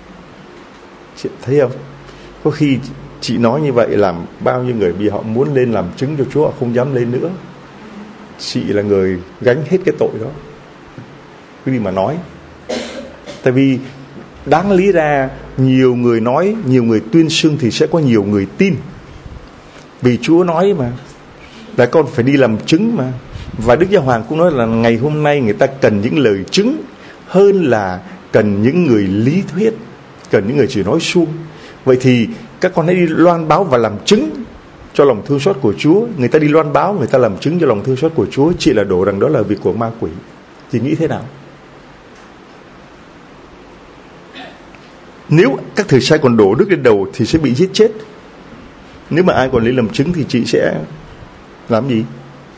Chị thấy không? Có khi chị nói như vậy làm bao nhiêu người bị họ muốn lên làm chứng cho Chúa, họ không dám lên nữa. Chị là người gánh hết cái tội đó. Cứ đi mà nói. Tại vì đáng lý ra nhiều người nói, nhiều người tuyên xưng thì sẽ có nhiều người tin. Vì Chúa nói mà, là con phải đi làm chứng mà. Và Đức Giáo Hoàng cũng nói là ngày hôm nay người ta cần những lời chứng hơn là cần những người lý thuyết, cần những người chỉ nói suông. Vậy thì các con hãy đi loan báo và làm chứng cho lòng thương xót của Chúa. Người ta đi loan báo, người ta làm chứng cho lòng thương xót của Chúa. Chị là đổ rằng đó là việc của ma quỷ. Chị nghĩ thế nào? Nếu các thử sai còn đổ nước lên đầu thì sẽ bị giết chết. Nếu mà ai còn lấy làm chứng thì chị sẽ làm gì?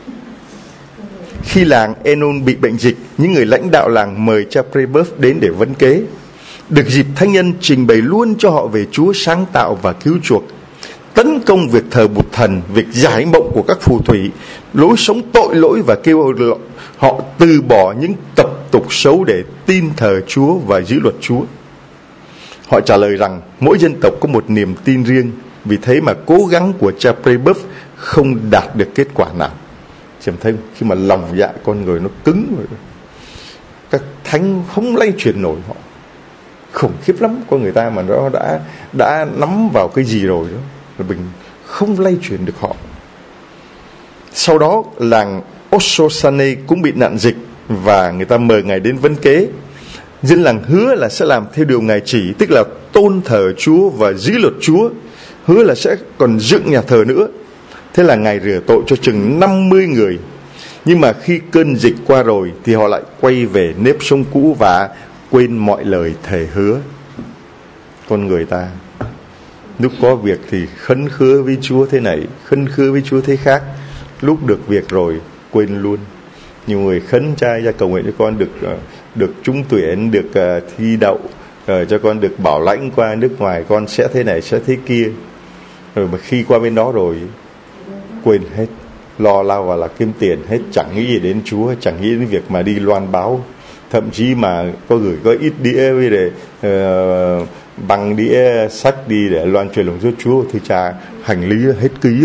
Khi làng Enon bị bệnh dịch, những người lãnh đạo làng mời cha Prebuff đến để vấn kế. Được dịp thánh nhân trình bày luôn cho họ về Chúa sáng tạo và cứu chuộc, tấn công việc thờ Bụt thần, việc giải mộng của các phù thủy, lối sống tội lỗi, và kêu họ từ bỏ những tập tục xấu để tin thờ Chúa và giữ luật Chúa. Họ trả lời rằng mỗi dân tộc có một niềm tin riêng, vì thế mà cố gắng của cha Prebuff không đạt được kết quả nào. Chẳng thấy khi mà lòng dạ con người nó cứng rồi, các thánh không lay chuyển nổi họ. Khủng khiếp lắm. Con người ta mà nó đã nắm vào cái gì rồi đó, là mình không lay chuyển được họ. Sau đó làng Ossosane cũng bị nạn dịch, và người ta mời Ngài đến vấn kế. Dân làng hứa là sẽ làm theo điều Ngài chỉ, tức là tôn thờ Chúa và giữ luật Chúa. Hứa là sẽ còn dựng nhà thờ nữa. Thế là Ngài rửa tội cho chừng 50 người. Nhưng mà khi cơn dịch qua rồi thì họ lại quay về nếp sống cũ và quên mọi lời thề hứa. Con người ta lúc có việc thì khấn khứa với Chúa thế này, khấn khứa với Chúa thế khác, lúc được việc rồi quên luôn. Nhiều người khấn trai ra cầu nguyện cho con được trúng tuyển, được thi đậu, cho con được bảo lãnh qua nước ngoài, con sẽ thế này sẽ thế kia. Rồi mà khi qua bên đó rồi quên hết, lo lao vào là kiếm tiền hết, chẳng nghĩ gì đến Chúa, chẳng nghĩ đến việc mà đi loan báo. Thậm chí mà có gửi có ít đĩa để bằng đĩa sách đi để loan truyền lòng thương Chúa, thì cha hành lý hết ký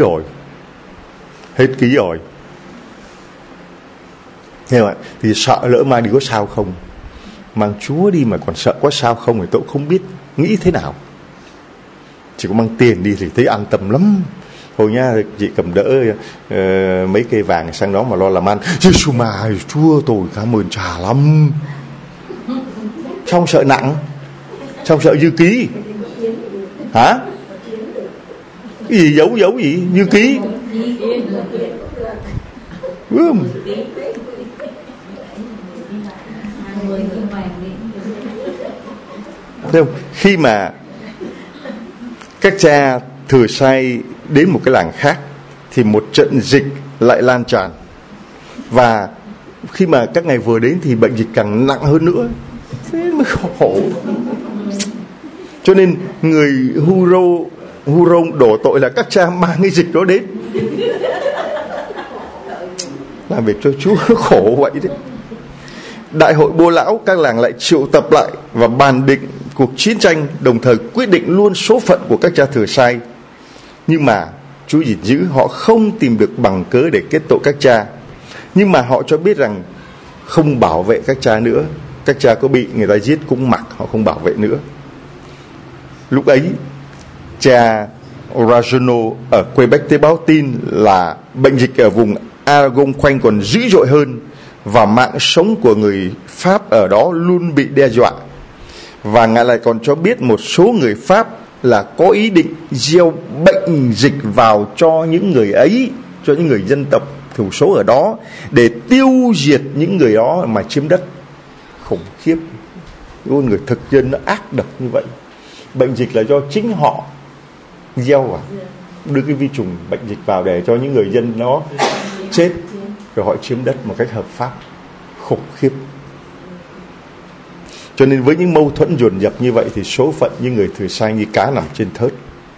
rồi. Thế mà thì sợ lỡ mai đi có sao không, mang Chúa đi mà còn sợ có sao không thì tôi cũng không biết nghĩ thế nào. Chỉ có mang tiền đi thì thấy an tâm lắm. Hồi nha chị cầm đỡ mấy cây vàng sang đó mà lo làm ăn. Giê-xu mà Chúa tôi cảm ơn Cha lắm. Xong sợ nặng, xong sợ dư ký. Hả? Cái gì giấu gì? Dư ký. Khi mà các cha thừa sai đến một cái làng khác thì một trận dịch lại lan tràn, và khi mà các ngài vừa đến thì bệnh dịch càng nặng hơn nữa. Thế mới khổ. Cho nên người Huron đổ tội là các cha mang cái dịch đó đến. làm việc cho Chúa khổ vậy đấy. Đại hội bô lão các làng lại triệu tập lại và bàn định cuộc chiến tranh, đồng thời quyết định luôn số phận của các cha thừa sai. Nhưng mà Chúa gìn giữ họ không tìm được bằng cớ để kết tội các cha. Nhưng mà họ cho biết rằng không bảo vệ các cha nữa. Các cha có bị người ta giết cũng mặc, họ không bảo vệ nữa. Lúc ấy cha Rajono ở Quebec tới báo tin là bệnh dịch ở vùng Aragon quanh còn dữ dội hơn, và mạng sống của người Pháp ở đó luôn bị đe dọa. Và ngài lại còn cho biết một số người Pháp là có ý định gieo bệnh dịch vào cho những người ấy, cho những người dân tộc thiểu số ở đó, để tiêu diệt những người đó mà chiếm đất. Khủng khiếp. Người thực dân nó ác độc như vậy. Bệnh dịch là do chính họ gieo vào, đưa cái vi trùng bệnh dịch vào để cho những người dân nó chết, rồi họ chiếm đất một cách hợp pháp. Khủng khiếp. Cho nên với những mâu thuẫn dồn dập như vậy thì số phận những người thừa sai như cá nằm trên thớt.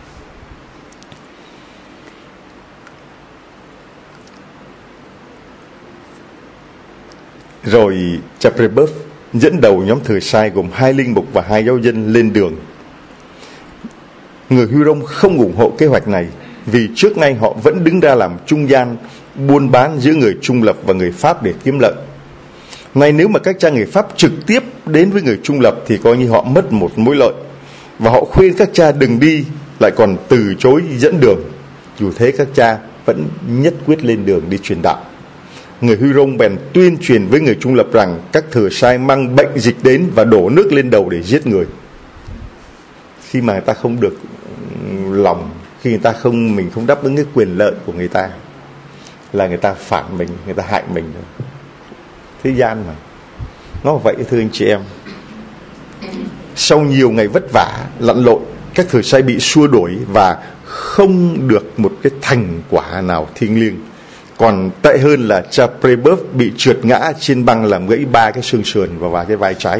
Rồi cha Brebeuf dẫn đầu nhóm thừa sai gồm 2 linh mục và 2 giáo dân lên đường. Người Huron không ủng hộ kế hoạch này, vì trước nay họ vẫn đứng ra làm trung gian buôn bán giữa người trung lập và người Pháp để kiếm lợi. Nay nếu mà các cha người Pháp trực tiếp đến với người trung lập thì coi như họ mất một mối lợi, và họ khuyên các cha đừng đi, lại còn từ chối dẫn đường. Dù thế các cha vẫn nhất quyết lên đường đi truyền đạo. Người Huron bèn tuyên truyền với người trung lập rằng các thừa sai mang bệnh dịch đến và đổ nước lên đầu để giết người. Khi mà người ta không được lòng, khi mình không đáp ứng cái quyền lợi của người ta, là người ta phản mình, người ta hại mình. Thế gian mà nó vậy, thưa anh chị em. Sau nhiều ngày vất vả lặn lội, các thừa sai bị xua đuổi và không được một cái thành quả nào thiêng liêng. Còn tệ hơn là cha Brebeuf bị trượt ngã trên băng, làm gãy 3 cái xương sườn và vài cái vai trái.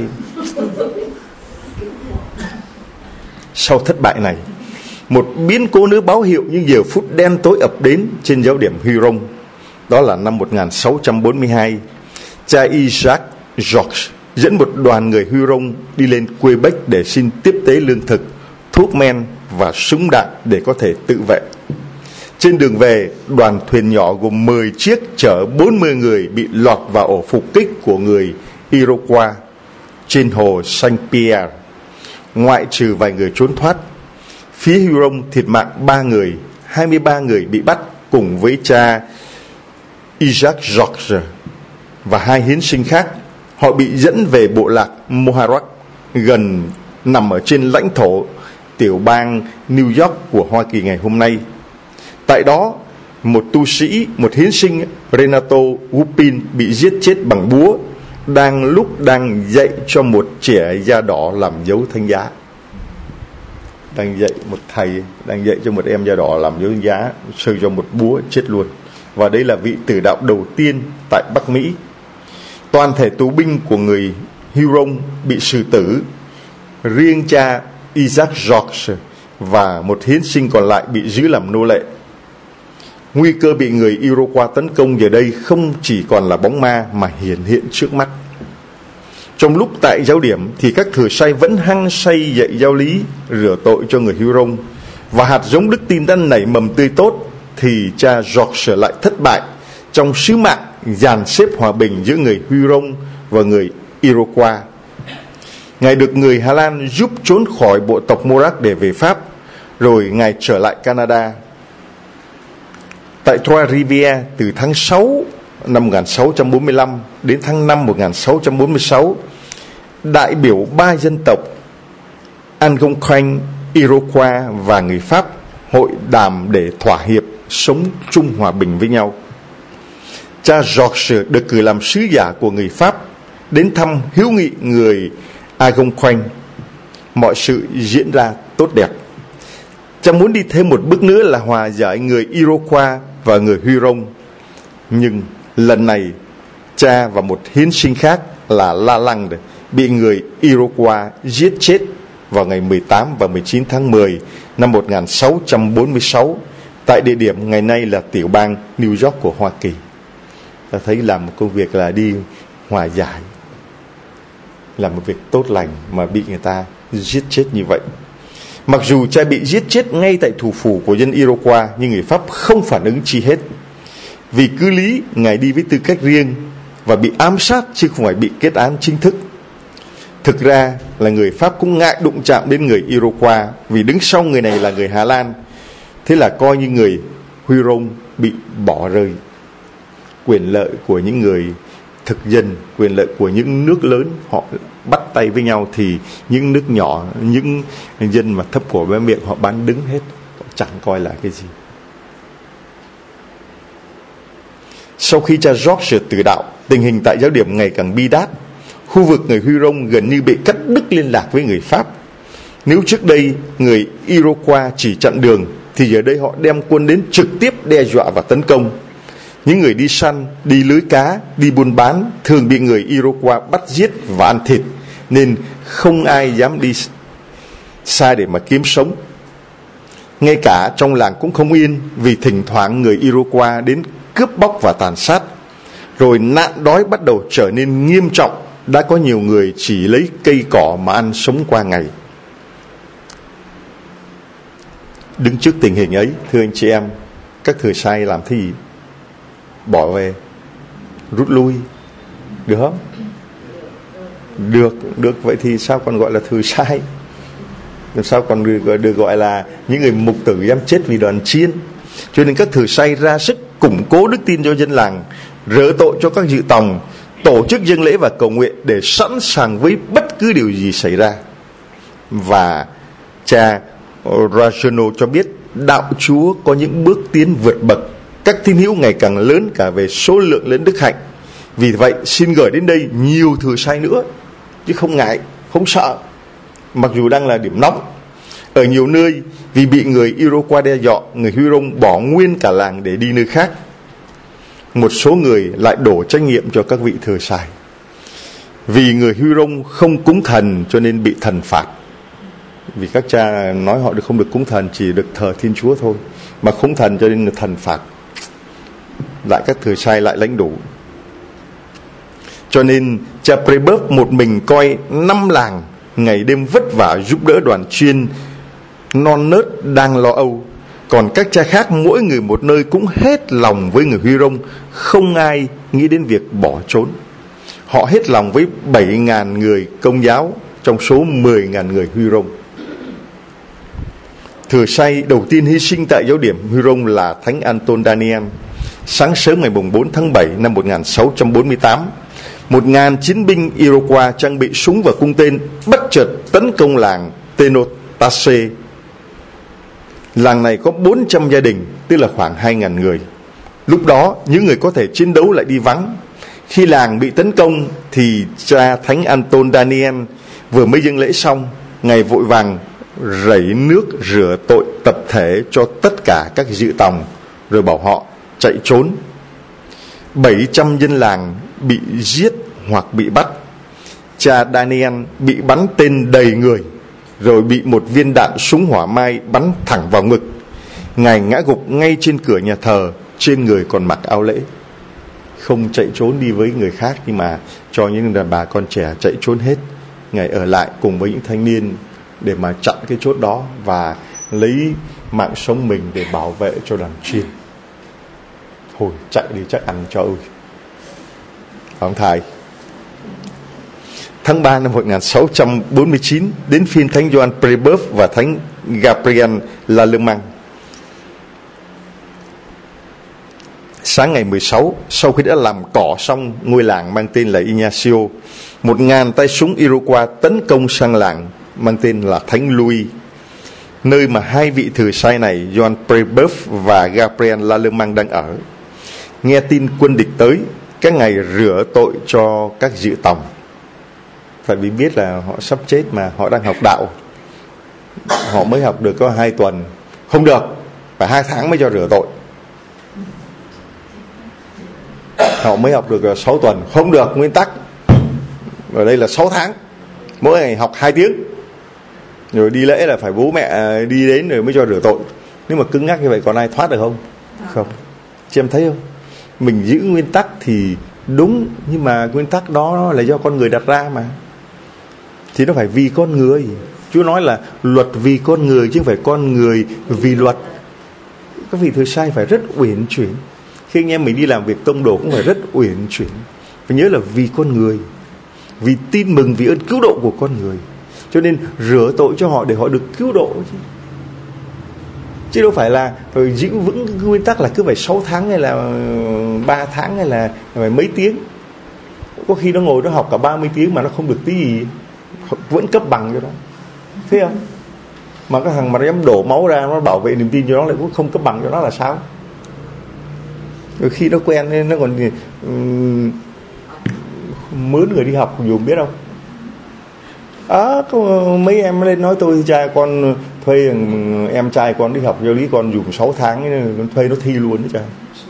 Sau thất bại này, một biến cố nữa báo hiệu những giờ phút đen tối ập đến trên giáo điểm Huron. Đó là năm 1642, cha Isaac Georges dẫn một đoàn người Huron đi lên Quebec để xin tiếp tế lương thực, thuốc men và súng đạn để có thể tự vệ. Trên đường về, đoàn thuyền nhỏ gồm 10 chiếc chở 40 người bị lọt vào ổ phục kích của người Iroquois trên hồ Saint-Pierre. Ngoại trừ vài người trốn thoát, phía Huron thiệt mạng 3 người, 23 người bị bắt cùng với cha Isaac Georges và 2 hiến sinh khác. Họ bị dẫn về bộ lạc Mohawk nằm ở trên lãnh thổ tiểu bang New York của Hoa Kỳ ngày hôm nay. Tại đó, một tu sĩ, một hiến sinh Renato Gupin bị giết chết bằng búa đang dạy cho một trẻ da đỏ làm dấu thánh giá. Một thầy đang dạy cho một em da đỏ làm dấu thánh giá, sơi cho một búa chết luôn. Và đây là vị tử đạo đầu tiên tại Bắc Mỹ. Toàn thể tù binh của người Huron bị xử tử. Riêng cha Isaac Georges và một hiến sinh còn lại bị giữ làm nô lệ. Nguy cơ bị người Iroquois tấn công giờ đây không chỉ còn là bóng ma mà hiển hiện trước mắt. Trong lúc tại giáo điểm thì các thừa sai vẫn hăng say dạy giáo lý, rửa tội cho người Huron, và hạt giống đức tin đã nảy mầm tươi tốt, thì cha Georges lại thất bại trong sứ mạng dàn xếp hòa bình giữa người Huron và người Iroquois. Ngài được người Hà Lan giúp trốn khỏi bộ tộc Mohawk để về Pháp, rồi Ngài trở lại Canada. Tại Trois-Rivières từ tháng 6 năm 1645 đến tháng 5 1646, đại biểu 3 dân tộc Algonquin, Iroquois và người Pháp hội đàm để thỏa hiệp sống chung hòa bình với nhau. Cha Georges được cử làm sứ giả của người Pháp đến thăm hữu nghị người Algonquin. Mọi sự diễn ra tốt đẹp. Cha muốn đi thêm một bước nữa là hòa giải người Iroquois và người Huron. Nhưng lần này cha và một hiến sinh khác là Lalande bị người Iroquois giết chết vào ngày 18 và 19 tháng 10 năm 1646 tại địa điểm ngày nay là tiểu bang New York của Hoa Kỳ. ta thấy làm một công việc là đi hòa giải, làm một việc tốt lành mà bị người ta giết chết như vậy. Mặc dù cha bị giết chết ngay tại thủ phủ của dân Iroquois, nhưng người Pháp không phản ứng chi hết. Vì cứ lý ngài đi với tư cách riêng và bị ám sát chứ không phải bị kết án chính thức. Thực ra là người Pháp cũng ngại đụng chạm đến người Iroquois, vì đứng sau người này là người Hà Lan. Thế là coi như người Huron bị bỏ rơi. Quyền lợi của những người thực dân, quyền lợi của những nước lớn họ bắt tay với nhau, thì những nước nhỏ, những dân mà thấp cổ bé miệng họ bán đứng hết, họ chẳng coi là cái gì. Sau khi cha George tử đạo, tình hình tại giáo điểm ngày càng bi đát. Khu vực người Huron gần như bị cắt đứt liên lạc với người Pháp. Nếu trước đây người Iroquois chỉ chặn đường, thì giờ đây họ đem quân đến trực tiếp đe dọa và tấn công. Những người đi săn, đi lưới cá, đi buôn bán thường bị người Iroquois bắt giết và ăn thịt, nên không ai dám đi xa để mà kiếm sống. Ngay cả trong làng cũng không yên, vì thỉnh thoảng người Iroquois đến cướp bóc và tàn sát. Rồi nạn đói bắt đầu trở nên nghiêm trọng, đã có nhiều người chỉ lấy cây cỏ mà ăn sống qua ngày. Đứng trước tình hình ấy, thưa anh chị em, các thừa sai làm thế gì? Bỏ về, rút lui, được không? Được. Vậy thì sao còn gọi là thừa sai? Làm sao còn được gọi là những người mục tử dám chết vì đoàn chiên? Cho nên các thừa sai ra sức củng cố đức tin cho dân làng, rỡ tội cho các dự tòng, tổ chức dâng lễ và cầu nguyện để sẵn sàng với bất cứ điều gì xảy ra. Và cha Rajono cho biết đạo Chúa có những bước tiến vượt bậc, các tín hữu ngày càng lớn cả về số lượng lẫn đức hạnh. Vì vậy xin gửi đến đây nhiều thừa sai nữa, chứ không ngại, không sợ. Mặc dù đang là điểm nóng ở nhiều nơi, vì bị người Iroquois đe dọa, người Huron bỏ nguyên cả làng để đi nơi khác. Một số người lại đổ trách nhiệm cho các vị thừa sai. Vì người Huron không cúng thần cho nên bị thần phạt. Vì các cha nói họ không được cúng thần, chỉ được thờ Thiên Chúa thôi, mà cúng thần cho nên là thần phạt. Lại các thừa sai lại lãnh đủ. Cho nên cha Prebeuf một mình coi 5 làng, ngày đêm vất vả giúp đỡ đoàn chuyên non nớt đang lo âu. Còn các cha khác mỗi người một nơi cũng hết lòng với người Huron, không ai nghĩ đến việc bỏ trốn. Họ hết lòng với 7.000 người Công giáo trong số 10.000 người Huron. Thừa sai đầu tiên hy sinh tại giáo điểm Huron là Thánh Anton Daniel. Sáng sớm ngày 4 tháng 7 năm 1648, 1.000 chiến binh Iroquois trang bị súng và cung tên bất chợt tấn công làng Tenotace. Làng này có 400 gia đình, tức là khoảng 2.000 người. Lúc đó những người có thể chiến đấu lại đi vắng. Khi làng bị tấn công thì cha Thánh Anton Daniel vừa mới dâng lễ xong, ngài vội vàng rảy nước rửa tội tập thể cho tất cả các dự tòng, rồi bảo họ chạy trốn. 700 dân làng bị giết hoặc bị bắt. Cha Daniel bị bắn tên đầy người, rồi bị một viên đạn súng hỏa mai bắn thẳng vào ngực. Ngài ngã gục ngay trên cửa nhà thờ, trên người còn mặc áo lễ. Không chạy trốn đi với người khác, nhưng mà cho những đàn bà con trẻ chạy trốn hết. Ngài ở lại cùng với những thanh niên để mà chặn cái chốt đó và lấy mạng sống mình để bảo vệ cho đoàn chuyên. Thôi chạy đi, chạy ăn cho ơi. Ông thầy. Tháng 3 năm 1649, đến phiên Thánh Gioan Prebeuf và Thánh Gabriel Lallemant. Sáng ngày 16, sau khi đã làm cỏ xong ngôi làng mang tên là Ignacio, 1.000 tay súng Iroquois tấn công sang làng mang tên là Thánh Louis, nơi mà hai vị thừa sai này, Gioan Prebeuf và Gabriel Lallemant đang ở. Nghe tin quân địch tới, các ngài rửa tội cho các dự tòng. Tại vì biết là họ sắp chết mà, họ đang học đạo. Họ mới học được có 2 tuần. Không được, phải 2 tháng mới cho rửa tội. Họ mới học được 6 tuần. Không được, nguyên tắc ở đây là 6 tháng, mỗi ngày học 2 tiếng. Rồi đi lễ là phải bố mẹ đi đến rồi mới cho rửa tội. Nếu mà cứng nhắc như vậy còn ai thoát được không? Không. Chị em thấy không? mình giữ nguyên tắc thì đúng, nhưng mà nguyên tắc đó là do con người đặt ra mà, thì nó phải vì con người. Chúa nói là luật vì con người chứ không phải con người vì luật. Các vị thừa sai phải rất uyển chuyển. Khi anh em mình đi làm việc tông đồ cũng phải rất uyển chuyển. Phải nhớ là vì con người, vì tin mừng, vì ơn cứu độ của con người, cho nên rửa tội cho họ để họ được cứu độ chứ đâu phải là phải giữ vững nguyên tắc là cứ phải 6 tháng hay là 3 tháng hay là phải mấy tiếng. Có khi nó ngồi nó học cả 30 tiếng mà nó không được tí gì, vẫn cấp bằng cho nó, thấy không? Mà cái thằng mà nó dám đổ máu ra, nó bảo vệ niềm tin cho nó lại cũng không cấp bằng cho nó là sao? Rồi khi nó quen nên nó còn mướn người đi học dù biết không? Có mấy em lên nói tôi trai con thuê em trai con đi học giáo lý, con dùng 6 tháng con thuê nó thi luôn đấy trời,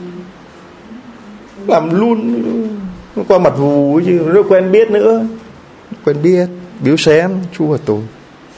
làm luôn qua mặt vù chứ nó quen biết nữa, quen biết biếu xén chú và tôi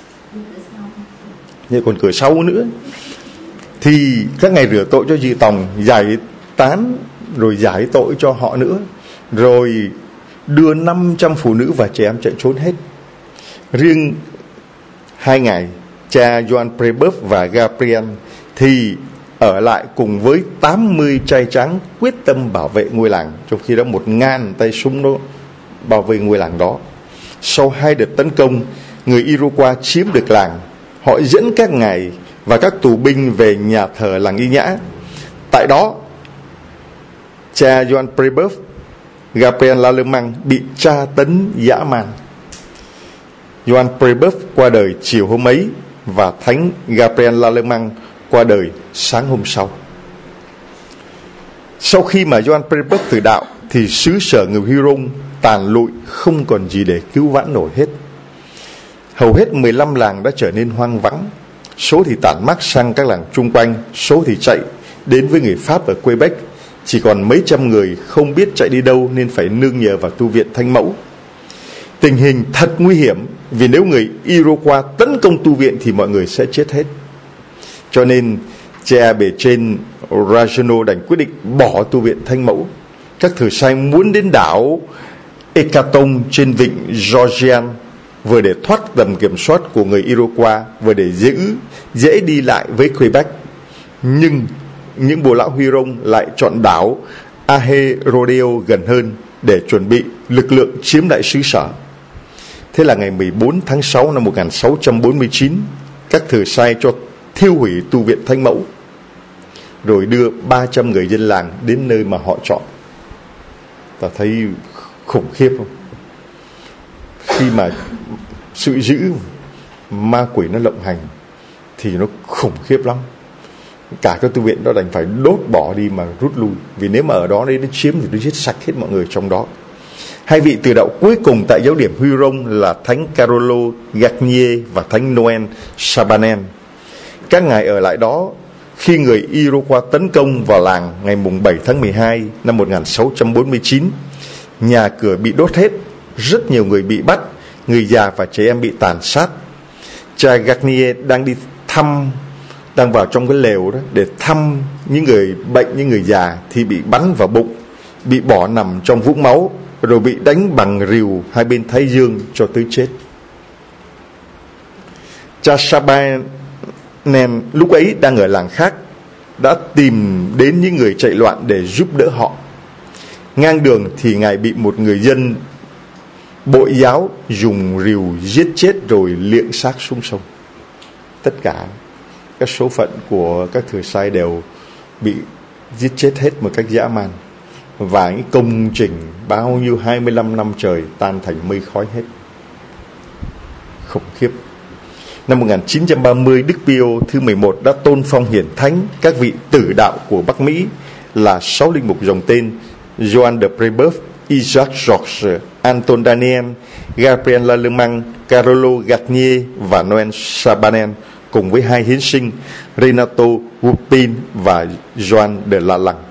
nhưng còn cửa sau nữa. Thì các ngày rửa tội cho dì Tòng, giải tán rồi giải tội cho họ nữa, rồi đưa 500 phụ nữ và trẻ em chạy trốn hết. Riêng 2 ngày, cha Joan Prebeuf và Gabriel thì ở lại cùng với 80 trai tráng quyết tâm bảo vệ ngôi làng, trong khi đó 1.000 tay súng đó bảo vệ ngôi làng đó. Sau 2 đợt tấn công, người Iroquois chiếm được làng. Họ dẫn các ngài và các tù binh về nhà thờ làng Y Nhã. Tại đó, cha Joan Prebeuf, Gabriel Lallemand bị tra tấn dã man. Joan Prebeuf qua đời chiều hôm ấy và thánh Gabriel Lallemand qua đời sáng hôm sau. Sau khi mà Joan Prebeuf tử đạo thì xứ sở người Huron tàn lụi, không còn gì để cứu vãn nổi hết. Hầu hết 15 làng đã trở nên hoang vắng. Số thì tản mát sang các làng chung quanh, số thì chạy đến với người Pháp ở Quebec. Chỉ còn mấy trăm người không biết chạy đi đâu nên phải nương nhờ vào tu viện Thánh Mẫu. Tình hình thật nguy hiểm, vì nếu người Iroquois tấn công tu viện thì mọi người sẽ chết hết. Cho nên cha bề trên Ragueneau đành quyết định bỏ tu viện Thánh Mẫu. Các thử sai muốn đến đảo Ekaton trên vịnh Georgian, vừa để thoát tầm kiểm soát của người Iroquois, vừa để dễ đi lại với Quebec. Nhưng những bộ lão Huron lại chọn đảo Aherodeo gần hơn để chuẩn bị lực lượng chiếm lại xứ sở. Thế là ngày 14 tháng 6 năm 1649, các thử sai cho thiêu hủy tu viện Thánh Mẫu, rồi đưa 300 người dân làng đến nơi mà họ chọn. Ta thấy khủng khiếp không? Khi mà sự dữ ma quỷ nó lộng hành thì nó khủng khiếp lắm. Cả cái tu viện đó đành phải đốt bỏ đi mà rút lui, vì nếu mà ở đó đấy nó chiếm thì nó giết sạch hết mọi người trong đó. 2 vị từ đạo cuối cùng tại giáo điểm Huron là thánh Carolo Garnier và thánh Noel Chabanel. Các ngài ở lại đó khi người Iroquois tấn công vào làng ngày 7 tháng 12 năm 1649. Nhà cửa bị đốt hết, rất nhiều người bị bắt, người già và trẻ em bị tàn sát. Cha Garnier đang vào trong cái lều đó để thăm những người bệnh, những người già thì bị bắn vào bụng, bị bỏ nằm trong vũng máu, rồi bị đánh bằng rìu hai bên thái dương cho tới chết. Cha Chabanel lúc ấy đang ở làng khác, đã tìm đến những người chạy loạn để giúp đỡ họ. Ngang đường thì ngài bị một người dân bội giáo dùng rìu giết chết rồi liệng xác xuống sông. Tất cả các số phận của các thừa sai đều bị giết chết hết một cách dã man, và những công trình bao nhiêu 25 năm trời tan thành mây khói hết. Khủng khiếp. Năm 1930, Đức Pio thứ 11 đã tôn phong hiển thánh các vị tử đạo của Bắc Mỹ là 6 linh mục dòng tên Joan de Prebeuf, Isaac Georges, Anton Daniel, Gabriel Lallemand, Carolo Garnier và Noel Chabanel, cùng với 2 hiến sinh Renato Gupin và Joan de Lalande.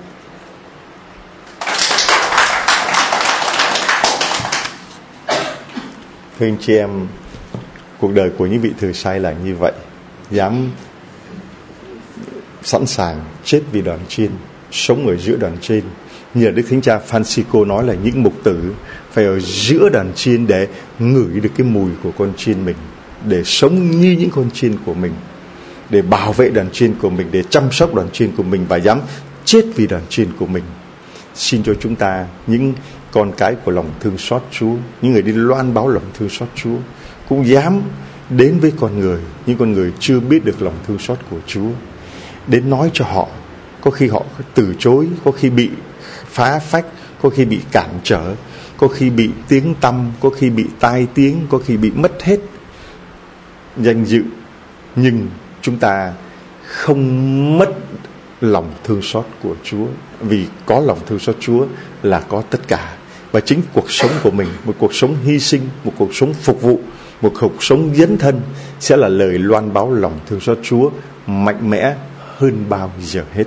Thưa anh chị em, cuộc đời của những vị thừa sai là như vậy, dám sẵn sàng chết vì đoàn trên, sống ở giữa đoàn trên, Nhờ Đức Thánh Cha Francisco nói là những mục tử phải ở giữa đàn chiên để ngửi được cái mùi của con chiên mình, để sống như những con chiên của mình, để bảo vệ đàn chiên của mình, để chăm sóc đàn chiên của mình và dám chết vì đàn chiên của mình. Xin cho chúng ta, những con cái của lòng thương xót Chúa, những người đi loan báo lòng thương xót Chúa, cũng dám đến với con người, những con người chưa biết được lòng thương xót của Chúa, đến nói cho họ. Có khi họ từ chối, có khi bị phá phách, có khi bị cản trở, có khi bị tiếng tăm, có khi bị tai tiếng, có khi bị mất hết danh dự. Nhưng chúng ta không mất lòng thương xót của Chúa, vì có lòng thương xót Chúa là có tất cả. Và chính cuộc sống của mình, một cuộc sống hy sinh, một cuộc sống phục vụ, một cuộc sống dấn thân sẽ là lời loan báo lòng thương xót Chúa mạnh mẽ hơn bao giờ hết.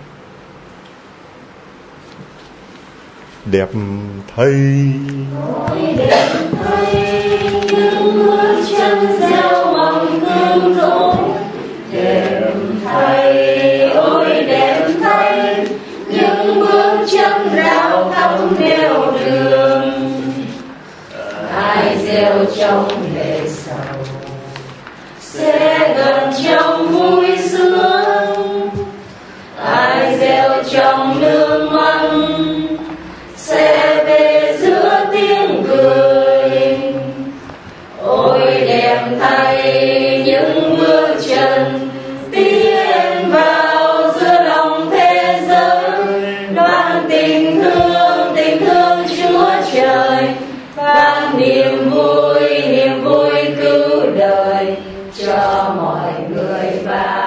Đẹp thay, đẹp thay những bước chân gieo mầm hương thơm. Đẹp thay, ôi đẹp thay những bước chân rao thăm nẻo đường. Ai gieo trong lệ sầu sẽ gần trong vui sướng. Ai gieo trong nước mắt sẽ về giữa tiếng cười. Ôi đẹp thay những bước chân tiến vào giữa lòng thế giới, đoan tình thương Chúa Trời, ban niềm vui cứu đời cho mọi người. Và